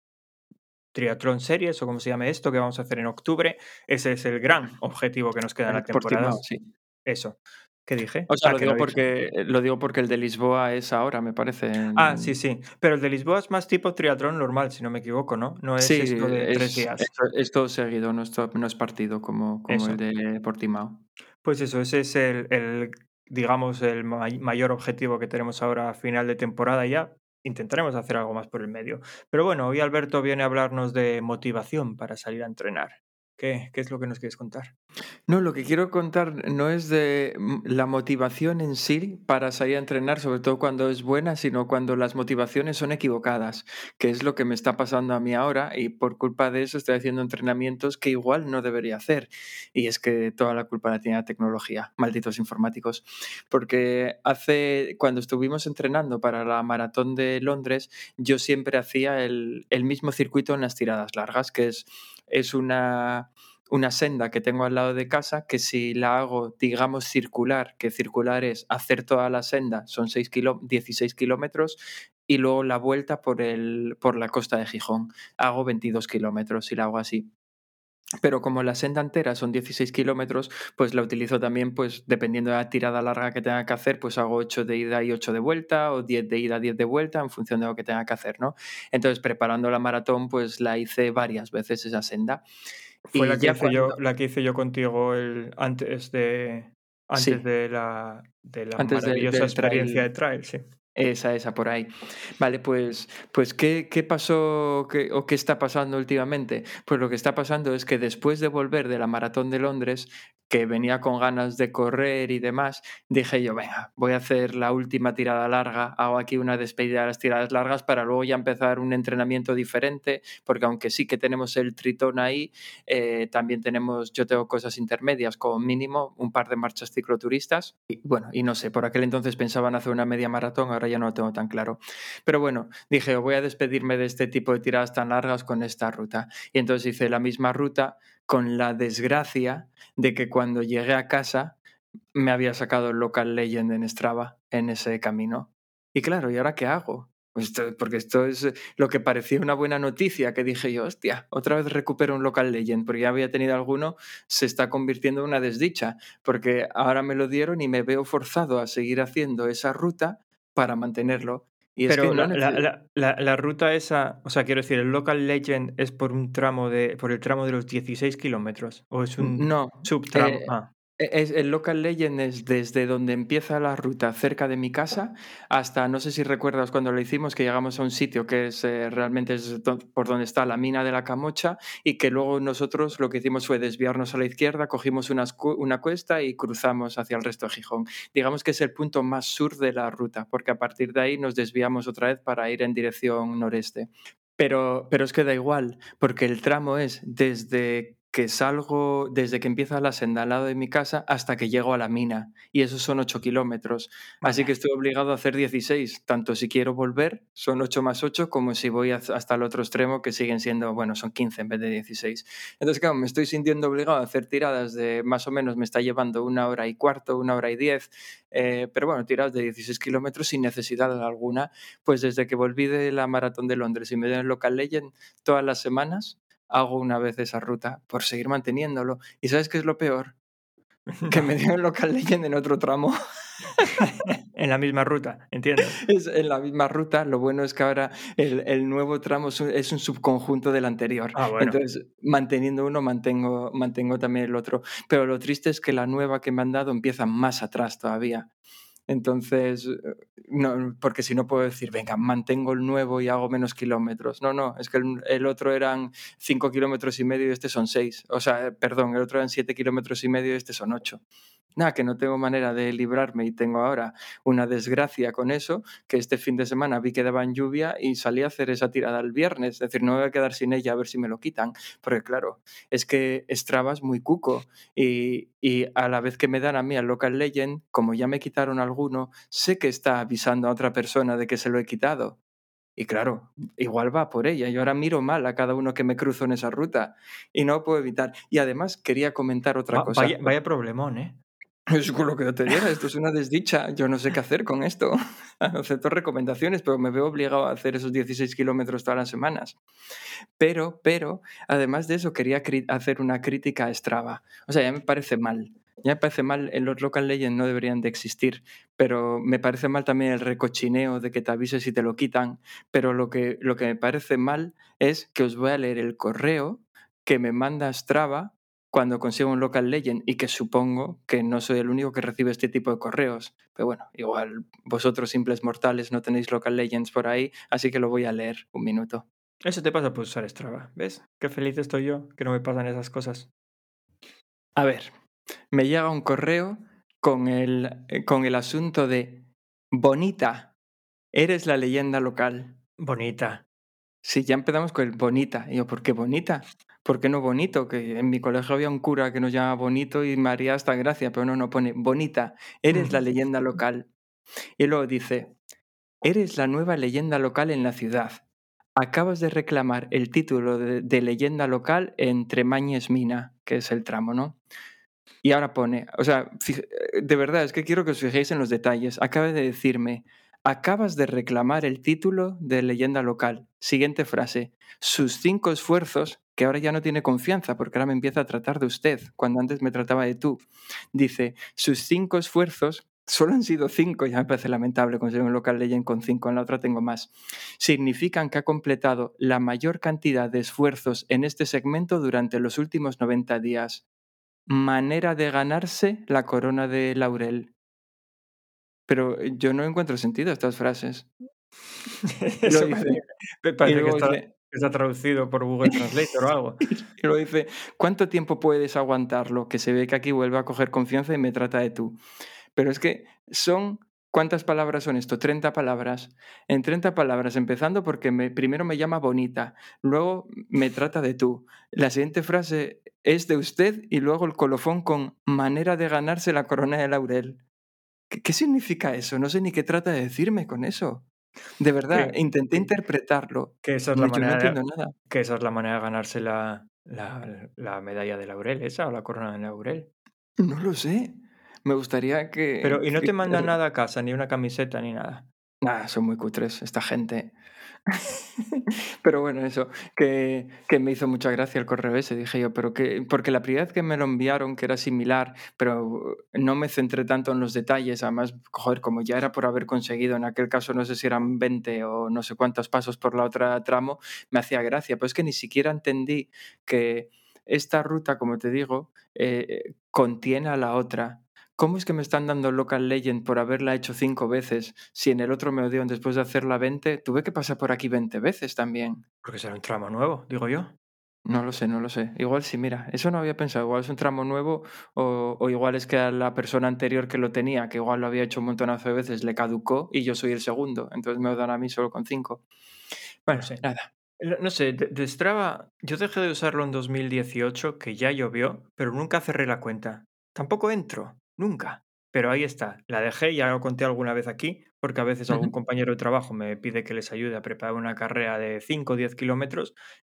Speaker 2: Triatlón Series o como se llame esto, que vamos a hacer en octubre. Ese es el gran objetivo que nos queda en la
Speaker 3: El
Speaker 2: temporada.
Speaker 3: Portimao, sí.
Speaker 2: Eso. ¿Qué dije?
Speaker 3: O sea,
Speaker 2: Ah,
Speaker 3: lo
Speaker 2: que
Speaker 3: digo
Speaker 2: no he dicho.
Speaker 3: porque lo digo porque el de Lisboa es ahora, me parece.
Speaker 2: Ah,
Speaker 3: en-
Speaker 2: sí, sí. Pero el de Lisboa es más tipo triatlón normal, si no me equivoco, ¿no? No es
Speaker 3: Sí,
Speaker 2: esto de tres
Speaker 3: es,
Speaker 2: días.
Speaker 3: es, es todo seguido, no es, to- no es partido como, como el
Speaker 2: Eso.
Speaker 3: de Portimao.
Speaker 2: Pues eso, ese es el, el, digamos, el may- mayor objetivo que tenemos ahora a final de temporada ya. Intentaremos hacer algo más por el medio. Pero bueno, hoy Alberto viene a hablarnos de motivación para salir a entrenar. ¿Qué, qué es lo que nos quieres contar?
Speaker 3: No, lo que quiero contar no es de mm, la motivación en sí para salir a entrenar, sobre todo cuando es buena, sino cuando las motivaciones son equivocadas, que es lo que me está pasando a mí ahora y por culpa de eso estoy haciendo entrenamientos que igual no debería hacer. Y es que toda la culpa la tiene la tecnología, malditos informáticos. Porque hace, cuando estuvimos entrenando para la maratón de Londres, yo siempre hacía el, el mismo circuito en las tiradas largas, que es, es una una senda que tengo al lado de casa que si la hago, digamos, circular, que circular es hacer toda la senda, son seis kilo, dieciséis kilómetros, y luego la vuelta por, el, por la costa de Gijón. Hago veintidós kilómetros y la hago así. Pero como la senda entera son dieciséis kilómetros, pues la utilizo también, pues dependiendo de la tirada larga que tenga que hacer, pues hago ocho de ida y ocho de vuelta, o diez de ida, diez de vuelta, en función de lo que tenga que hacer, ¿no? Entonces, preparando la maratón, pues la hice varias veces esa senda.
Speaker 2: Fue
Speaker 3: Y
Speaker 2: la que
Speaker 3: ya
Speaker 2: hice
Speaker 3: cuando...
Speaker 2: yo, la que hice yo contigo el, antes de antes
Speaker 3: Sí,
Speaker 2: de la, de la
Speaker 3: antes de-
Speaker 2: maravillosa
Speaker 3: del
Speaker 2: experiencia de
Speaker 3: trail.
Speaker 2: trail, sí.
Speaker 3: Esa, esa, por ahí. Vale, pues, pues ¿qué, qué pasó qué- o qué está pasando últimamente? Pues lo que está pasando es que después de volver de la maratón de Londres, que venía con ganas de correr y demás, dije yo, venga, voy a hacer la última tirada larga, hago aquí una despedida de las tiradas largas para luego ya empezar un entrenamiento diferente, porque aunque sí que tenemos el tritón ahí, eh, también tenemos, yo tengo cosas intermedias, como mínimo un par de marchas cicloturistas, y bueno, y no sé, por aquel entonces pensaban hacer una media maratón, ahora ya no lo tengo tan claro. Pero bueno, dije, voy a despedirme de este tipo de tiradas tan largas con esta ruta. Y entonces hice la misma ruta con la desgracia de que cuando llegué a casa me había sacado el Local Legend en Strava en ese camino. Y claro, ¿y ahora qué hago? Pues esto- porque esto es lo que parecía una buena noticia, que dije yo, hostia, otra vez recupero un Local Legend, porque ya había tenido alguno, se está convirtiendo en una desdicha, porque ahora me lo dieron y me veo forzado a seguir haciendo esa ruta para mantenerlo. Y es que
Speaker 2: Pero
Speaker 3: no
Speaker 2: la, la,
Speaker 3: necesito...
Speaker 2: la, la, la ruta esa, o sea, quiero decir, el Local Legend es por un tramo de, por el tramo de los dieciséis kilómetros, o es un
Speaker 3: No,
Speaker 2: subtramo.
Speaker 3: eh,
Speaker 2: Ah,
Speaker 3: es, el Local Legend es desde donde empieza la ruta cerca de mi casa hasta, no sé si recuerdas cuando lo hicimos, que llegamos a un sitio que es eh, realmente es do- por donde está la mina de la Camocha y que luego nosotros lo que hicimos fue desviarnos a la izquierda, cogimos unas cu- una cuesta y cruzamos hacia el resto de Gijón. Digamos que es el punto más sur de la ruta, porque a partir de ahí nos desviamos otra vez para ir en dirección noreste. Pero, pero es que da igual, porque el tramo es desde que salgo desde que empieza la senda al lado de mi casa hasta que llego a la mina, y esos son ocho kilómetros. Así que
Speaker 2: Vale.
Speaker 3: estoy obligado a hacer dieciséis, tanto si quiero volver, son ocho más ocho, como si voy haz- hasta el otro extremo, que siguen siendo, bueno, son quince en vez de dieciséis. Entonces, claro, me estoy sintiendo obligado a hacer tiradas de más o menos, me está llevando una hora y cuarto, una hora y diez, eh, pero bueno, tiradas de dieciséis kilómetros sin necesidad alguna. Pues desde que volví de la maratón de Londres y me dio el Local Legend, todas las semanas hago una vez esa ruta por seguir manteniéndolo. ¿Y sabes qué es lo peor? Que me
Speaker 2: No.
Speaker 3: dio el Local Legend en otro tramo.
Speaker 2: En la misma ruta, entiendo.
Speaker 3: Es en la misma ruta. Lo bueno es que ahora el, el nuevo tramo es un, es un subconjunto del anterior.
Speaker 2: Ah, bueno.
Speaker 3: Entonces, manteniendo uno, mantengo, mantengo también el otro. Pero lo triste es que la nueva que me han dado empieza más atrás todavía. Entonces, eh, no, porque si no puedo decir, venga, mantengo el nuevo y hago menos kilómetros. No, no, es que el, el otro eran cinco kilómetros y medio y este son seis. O sea, eh, perdón, el otro eran siete kilómetros y medio y este son ocho. Nada, que no tengo manera de librarme y tengo ahora una desgracia con eso, que este fin de semana vi que daban lluvia y salí a hacer esa tirada el viernes. Es decir, no me voy a quedar sin ella a ver si me lo quitan. Porque claro, es que Strava es muy cuco y, y a la vez que me dan a mí al Local Legend, como ya me quitaron alguno, sé que está avisando a otra persona de que se lo he quitado. Y claro, igual va por ella. Yo ahora miro mal a cada uno que me cruzo en esa ruta y no puedo evitar. Y además quería comentar otra
Speaker 2: Va-
Speaker 3: cosa.
Speaker 2: vaya, vaya problemón, ¿eh?
Speaker 3: Es con lo que yo te diga, esto es una desdicha. Yo no sé qué hacer con esto. Acepto recomendaciones, pero me veo obligado a hacer esos dieciséis kilómetros todas las semanas. Pero, pero, además de eso, quería cri- hacer una crítica a Strava. O sea, ya me parece mal. Ya me parece mal, en los Local Legends no deberían de existir, pero me parece mal también el recochineo de que te avises si te lo quitan. Pero lo que, lo que me parece mal es que os voy a leer el correo que me manda Strava cuando consigo un Local Legend, y que supongo que no soy el único que recibe este tipo de correos. Pero bueno, igual vosotros simples mortales no tenéis Local Legends por ahí, así que lo voy a leer un minuto.
Speaker 2: Eso te pasa por usar Strava, ¿ves? Qué feliz estoy yo que no me pasan esas cosas.
Speaker 3: A ver, me llega un correo con el, eh, con el asunto de: Bonita, eres la leyenda local.
Speaker 2: Bonita.
Speaker 3: Sí, ya empezamos con el bonita. Y yo, ¿por qué bonita? ¿Por qué no bonito? Que en mi colegio había un cura que nos llamaba bonito y me haría hasta gracia, pero no, no pone bonita, eres la
Speaker 2: Mm.
Speaker 3: leyenda local. Y luego dice: eres la nueva leyenda local en la ciudad. Acabas de reclamar el título de, de leyenda local en Tremañes Mina, que es el tramo, ¿no? Y ahora pone, o sea, fij- eh, de verdad, es que quiero que os fijéis en los detalles. Acaba de decirme: acabas de reclamar el título de leyenda local. Siguiente frase: sus cinco esfuerzos, que ahora ya no tiene confianza porque ahora me empieza a tratar de usted, cuando antes me trataba de tú. Dice, sus cinco esfuerzos, solo han sido cinco, ya me parece lamentable conseguir un Local Legend con cinco, en la otra tengo más, significan que ha completado la mayor cantidad de esfuerzos en este segmento durante los últimos noventa días. Manera de ganarse la corona de laurel. Pero eh, yo no encuentro sentido a estas frases. Y
Speaker 2: Eso
Speaker 3: luego
Speaker 2: parece,
Speaker 3: dice,
Speaker 2: que-
Speaker 3: y
Speaker 2: parece que
Speaker 3: luego
Speaker 2: está,
Speaker 3: dice,
Speaker 2: que está traducido por Google Translator o algo.
Speaker 3: y luego dice, ¿cuánto tiempo puedes aguantarlo? Que se ve que aquí vuelve a coger confianza y me trata de tú. Pero es que son, ¿cuántas palabras son esto? treinta palabras. En treinta palabras, empezando porque me, primero me llama bonita, luego me trata de tú. La siguiente frase es de usted y luego el colofón con manera de ganarse la corona de laurel. ¿Qué, qué significa eso? No sé ni qué trata de decirme con eso. De verdad,
Speaker 2: Que,
Speaker 3: intenté
Speaker 2: que-
Speaker 3: interpretarlo.
Speaker 2: que esa es la
Speaker 3: No, yo no
Speaker 2: manera de,
Speaker 3: entiendo nada.
Speaker 2: que esa es la manera de ganarse la, la, la medalla de laurel, esa o la corona de laurel.
Speaker 3: No lo sé. Me gustaría
Speaker 2: Pero,
Speaker 3: que...
Speaker 2: y no te
Speaker 3: que-
Speaker 2: mandan nada a casa, ni una camiseta, ni nada.
Speaker 3: Nah, son muy cutres esta gente. Pero bueno, eso, que, que me hizo mucha gracia el correo ese, dije yo, pero que, porque la primera vez que me lo enviaron, que era similar, pero no me centré tanto en los detalles, además, joder, como ya era por haber conseguido, en aquel caso no sé si eran veinte o no sé cuántos pasos por la otra tramo, me hacía gracia, pero es que ni siquiera entendí que esta ruta, como te digo, eh, contiene a la otra. ¿Cómo es que me están dando Local Legend por haberla hecho cinco veces? Si en el otro me odiaron después de hacerla veinte, tuve que pasar por aquí veinte veces también.
Speaker 2: Porque será un tramo nuevo, digo yo.
Speaker 3: No lo sé, no lo sé. Igual sí, mira, eso no había pensado. Igual es un tramo nuevo o, o igual es que a la persona anterior que lo tenía, que igual lo había hecho un montonazo de veces, le caducó y yo soy el segundo. Entonces me lo dan a mí solo con cinco.
Speaker 2: No
Speaker 3: Bueno,
Speaker 2: sé.
Speaker 3: nada. No no sé, de de Strava, yo dejé de usarlo en dos mil dieciocho, que ya llovió, pero nunca cerré la cuenta. Tampoco entro, nunca. Pero ahí está, la dejé, ya lo conté alguna vez aquí, porque a veces algún
Speaker 2: Ujú.
Speaker 3: compañero de trabajo me pide que les ayude a preparar una carrera de cinco o diez kilómetros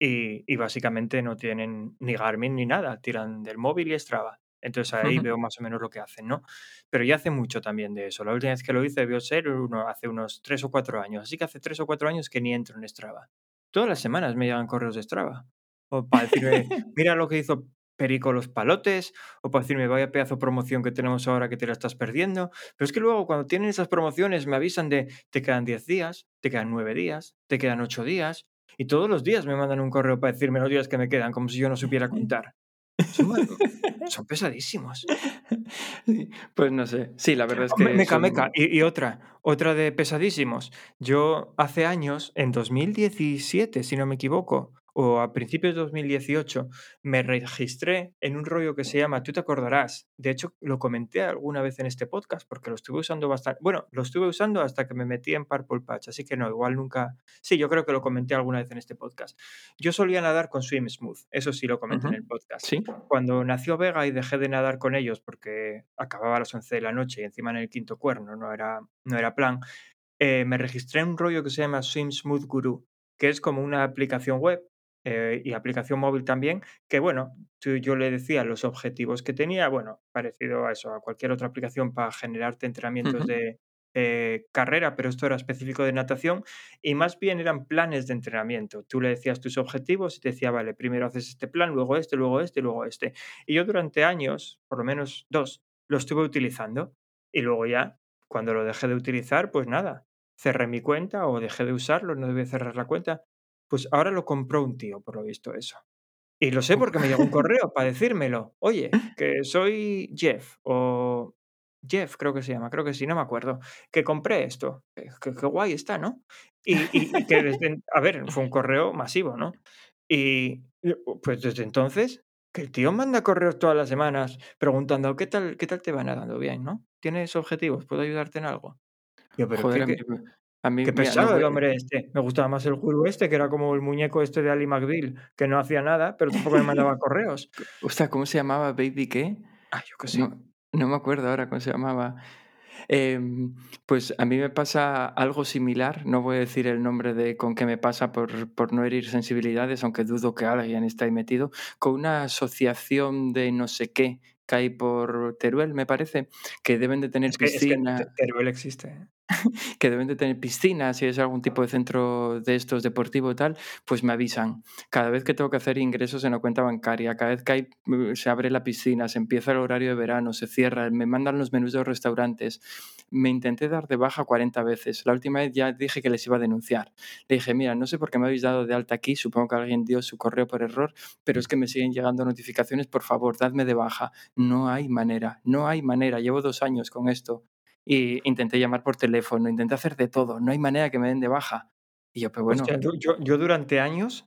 Speaker 3: y y básicamente no tienen ni Garmin ni nada, tiran del móvil y Strava. Entonces ahí
Speaker 2: Ujú.
Speaker 3: veo más o menos lo que hacen, ¿no? Pero ya hace mucho también de eso. La última vez que lo hice debió ser uno hace unos tres o cuatro años, así que hace tres o cuatro años que ni entro en Strava. Todas las semanas me llegan correos de Strava. O para decirme, mira lo que hizo Perico Los Palotes, o para decirme, vaya pedazo de promoción que tenemos ahora que te la estás perdiendo. Pero es que luego cuando tienen esas promociones me avisan de, te quedan diez días, te quedan nueve días, te quedan ocho días, y todos los días me mandan un correo para decirme los días que me quedan, como si yo no supiera contar. Son, ma- son pesadísimos.
Speaker 2: Sí, pues no sé. Sí, la verdad es
Speaker 3: Oh, me-
Speaker 2: que
Speaker 3: Meca, meca.
Speaker 2: son
Speaker 3: Y, y otra, otra de pesadísimos. Yo hace años, en dos mil diecisiete, si no me equivoco, o a principios de dos mil dieciocho, me registré en un rollo que se llama, tú te acordarás. De hecho, lo comenté alguna vez en este podcast porque lo estuve usando bastante. Bueno, lo estuve usando hasta que me metí en Purple Patch, así que no, igual nunca. Sí, yo creo que lo comenté alguna vez en este podcast. Yo solía nadar con Swim Smooth, eso sí lo comenté en
Speaker 2: ujú,
Speaker 3: el podcast.
Speaker 2: sí.
Speaker 3: Cuando nació Vega y dejé de nadar con ellos porque acababa a las once de la noche y encima en el quinto cuerno, no era, no era plan, eh, me registré en un rollo que se llama Swim Smooth Guru, que es como una aplicación web eh, y aplicación móvil también, que bueno, tú- yo le decía los objetivos que tenía, bueno, parecido a eso, a cualquier otra aplicación para generarte entrenamientos
Speaker 2: Ujú,
Speaker 3: de eh, carrera, pero esto era específico de natación y más bien eran planes de entrenamiento. Tú le decías tus objetivos y te decía, vale, primero haces este plan, luego este, luego este, luego este. Y yo durante años, por lo menos dos, lo estuve utilizando y luego ya, cuando lo dejé de utilizar, pues nada, cerré mi cuenta o dejé de usarlo, no debí cerrar la cuenta. Pues ahora lo compró un tío, por lo visto eso. Y lo sé
Speaker 2: o
Speaker 3: porque me llegó un correo para decírmelo. Oye, que soy Jeff o Jeff creo que se llama, creo que sí, no me acuerdo, que compré esto. Eh, Qué, qué guay está, ¿no? Y, y- y que desde, en- a ver, fue un correo masivo, ¿no? Y y, pues desde entonces, que el tío manda correos todas las semanas preguntando, ¿qué tal, qué tal te va nadando? Bien, ¿no? ¿Tienes objetivos? ¿Puedo ayudarte en algo? Yo, pero
Speaker 2: Joder,
Speaker 3: qué,
Speaker 2: a mí
Speaker 3: qué,
Speaker 2: a mí,
Speaker 3: qué
Speaker 2: mira, no
Speaker 3: pesado el
Speaker 2: voy
Speaker 3: hombre este. Me gustaba más el gurú este, que era como el muñeco este de Ali McBeal, que no hacía nada, pero tampoco me mandaba correos.
Speaker 2: ostras, ¿cómo se llamaba? ¿Baby qué?
Speaker 3: Ah, yo qué sé.
Speaker 2: No no me acuerdo ahora cómo se llamaba. Em, pues a mí me pasa algo similar, no voy a decir el nombre de con qué me pasa por por no herir sensibilidades, aunque dudo que alguien esté ahí metido, con una asociación de no sé qué que hay por Teruel, me parece, que deben de tener
Speaker 3: Es que es que Te
Speaker 2: piscina.
Speaker 3: Teruel existe, ¿eh?
Speaker 2: Que deben de tener piscinas, si es algún tipo de centro de estos deportivo y tal, pues me avisan. Cada vez que tengo que hacer ingresos en la cuenta bancaria, cada vez que hay, mm, se abre la piscina, se empieza el horario de verano, se cierra, me mandan los menús de los restaurantes. Me intenté dar de baja cuarenta veces. La última vez ya dije que les iba a denunciar. Le dije, mira, no sé por qué me habéis dado de alta aquí, supongo que alguien dio su correo por error, pero es que me siguen llegando notificaciones, por favor, dadme de baja. No hay manera, no hay manera, llevo dos años con esto. Y intenté llamar por teléfono, intenté hacer de todo, no hay manera que me den de baja. Y yo, pero
Speaker 3: Hostia,
Speaker 2: bueno,
Speaker 3: yo yo yo durante años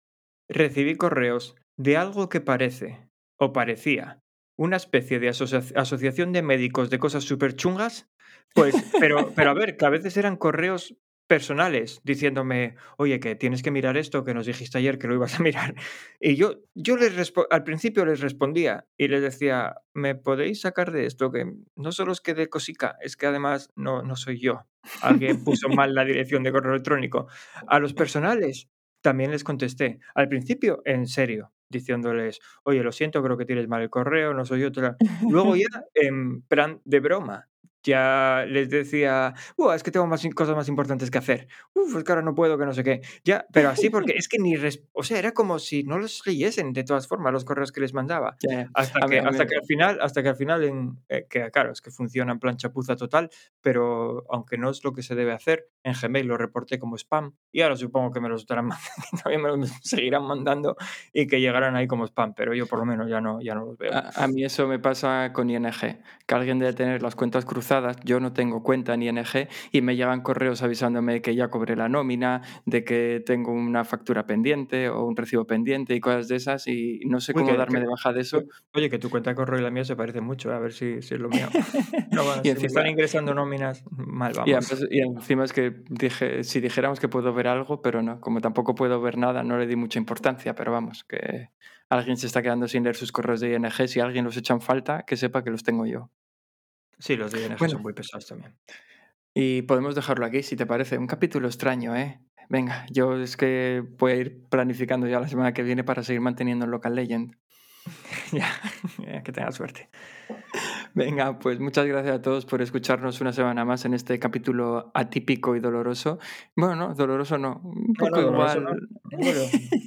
Speaker 3: recibí correos de algo que parece, o parecía, una especie de asocia asociación de médicos de cosas superchungas, pues, pero pero a ver, que a veces eran correos personales diciéndome: "Oye, que tienes que mirar esto, que nos dijiste ayer que lo ibas a mirar". Y yo yo les respo al principio les respondía y les decía: "¿Me podéis sacar de esto? Que no solo es que de cosica, es que además no no soy yo. Alguien puso mal la dirección de correo electrónico". A los personales también les contesté. Al principio, en serio, diciéndoles: "Oye, lo siento, creo que tienes mal el correo, no soy yo, tal". Luego ya, en plan de broma, ya les decía: "Buah, es que tengo más im cosas más importantes que hacer. Uf, es que ahora no puedo, que no sé qué". Ya, pero así porque es que ni res o sea, era como si no los leyesen de todas formas los correos que les mandaba.
Speaker 2: ya, ya.
Speaker 3: Hasta
Speaker 2: A mí
Speaker 3: que
Speaker 2: a mí
Speaker 3: hasta que al final hasta que al final en eh, que claro, es que funciona en plan chapuza total, pero aunque no es lo que se debe hacer, en Gmail lo reporté como spam y ahora supongo que me los estarán mandando, todavía me los seguirán mandando y que llegarán ahí como spam, pero yo por lo menos ya no, ya no los veo.
Speaker 2: a a mí eso me pasa con I N G, que alguien debe tener las cuentas cruzadas
Speaker 3: pasadas, yo no tengo cuenta en I N G y me llegan correos avisándome que ya cobré la nómina, de que tengo una factura pendiente o un recibo pendiente y cosas de esas y no sé
Speaker 2: Uy,
Speaker 3: cómo
Speaker 2: que,
Speaker 3: darme
Speaker 2: que-
Speaker 3: de baja de eso.
Speaker 2: Oye, que tu cuenta de correo y la mía se parecen mucho, a ver si, si es lo mío. No, bueno,
Speaker 3: Y
Speaker 2: si me están
Speaker 3: encima,
Speaker 2: ingresando nóminas, mal
Speaker 3: y
Speaker 2: vamos.
Speaker 3: además- y encima es que dije, si dijéramos que puedo ver algo, pero no, como tampoco puedo ver nada, no le di mucha importancia, pero vamos, que alguien se está quedando sin leer sus correos de I N G, si alguien los echa en falta, que sepa que los tengo yo.
Speaker 2: Sí, los de I N G
Speaker 3: Bueno,
Speaker 2: son muy pesados también.
Speaker 3: y podemos dejarlo aquí, si te parece. Un capítulo extraño, ¿eh? Venga, yo es que voy a ir planificando ya la semana que viene para seguir manteniendo el Local Legend.
Speaker 2: Ya, ya, que tengas suerte.
Speaker 3: Venga, pues muchas gracias a todos por escucharnos una semana más en este capítulo atípico y doloroso. Bueno, no, doloroso no, un
Speaker 2: No,
Speaker 3: poco
Speaker 2: no, doloroso
Speaker 3: igual.
Speaker 2: no. Bueno,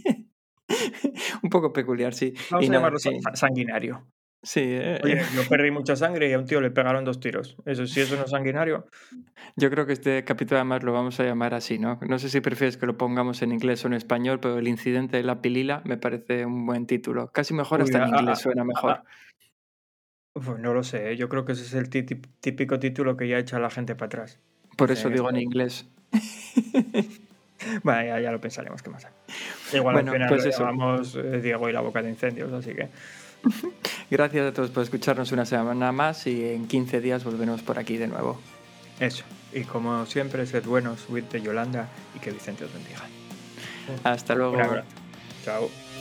Speaker 3: Un poco peculiar, sí.
Speaker 2: vamos
Speaker 3: Y
Speaker 2: a
Speaker 3: nada,
Speaker 2: llamarlo sa-
Speaker 3: sí,
Speaker 2: sa- sanguinario.
Speaker 3: sí, eh,
Speaker 2: Oye, yo perdí mucha sangre y a un tío le pegaron dos tiros. Eso, si eso no es sanguinario.
Speaker 3: yo creo que este capítulo además lo vamos a llamar así, ¿no? No sé si prefieres que lo pongamos en inglés o en español, pero el incidente de la pilila me parece un buen título. Casi mejor
Speaker 2: Uy,
Speaker 3: hasta
Speaker 2: a-
Speaker 3: en
Speaker 2: a-
Speaker 3: inglés
Speaker 2: a-
Speaker 3: suena
Speaker 2: a-
Speaker 3: mejor.
Speaker 2: Uf, no lo sé, ¿eh? Yo creo que ese es el ti- ti- típico título que ya echa a la gente para atrás.
Speaker 3: Por
Speaker 2: Dicen,
Speaker 3: eso digo en
Speaker 2: esto-
Speaker 3: inglés.
Speaker 2: Bueno, ya, ya lo pensaremos, ¿qué más da? Igual
Speaker 3: Bueno,
Speaker 2: al final
Speaker 3: pues
Speaker 2: lo
Speaker 3: eso.
Speaker 2: llamamos eh, Diego y la boca de incendios, así que...
Speaker 3: Gracias a todos por escucharnos una semana más y en quince días volveremos por aquí de nuevo.
Speaker 2: Eso. Y como siempre, sed buenos, huid de Yolanda y que Vicente os bendiga.
Speaker 3: Hasta luego.
Speaker 2: Un abrazo. Chao.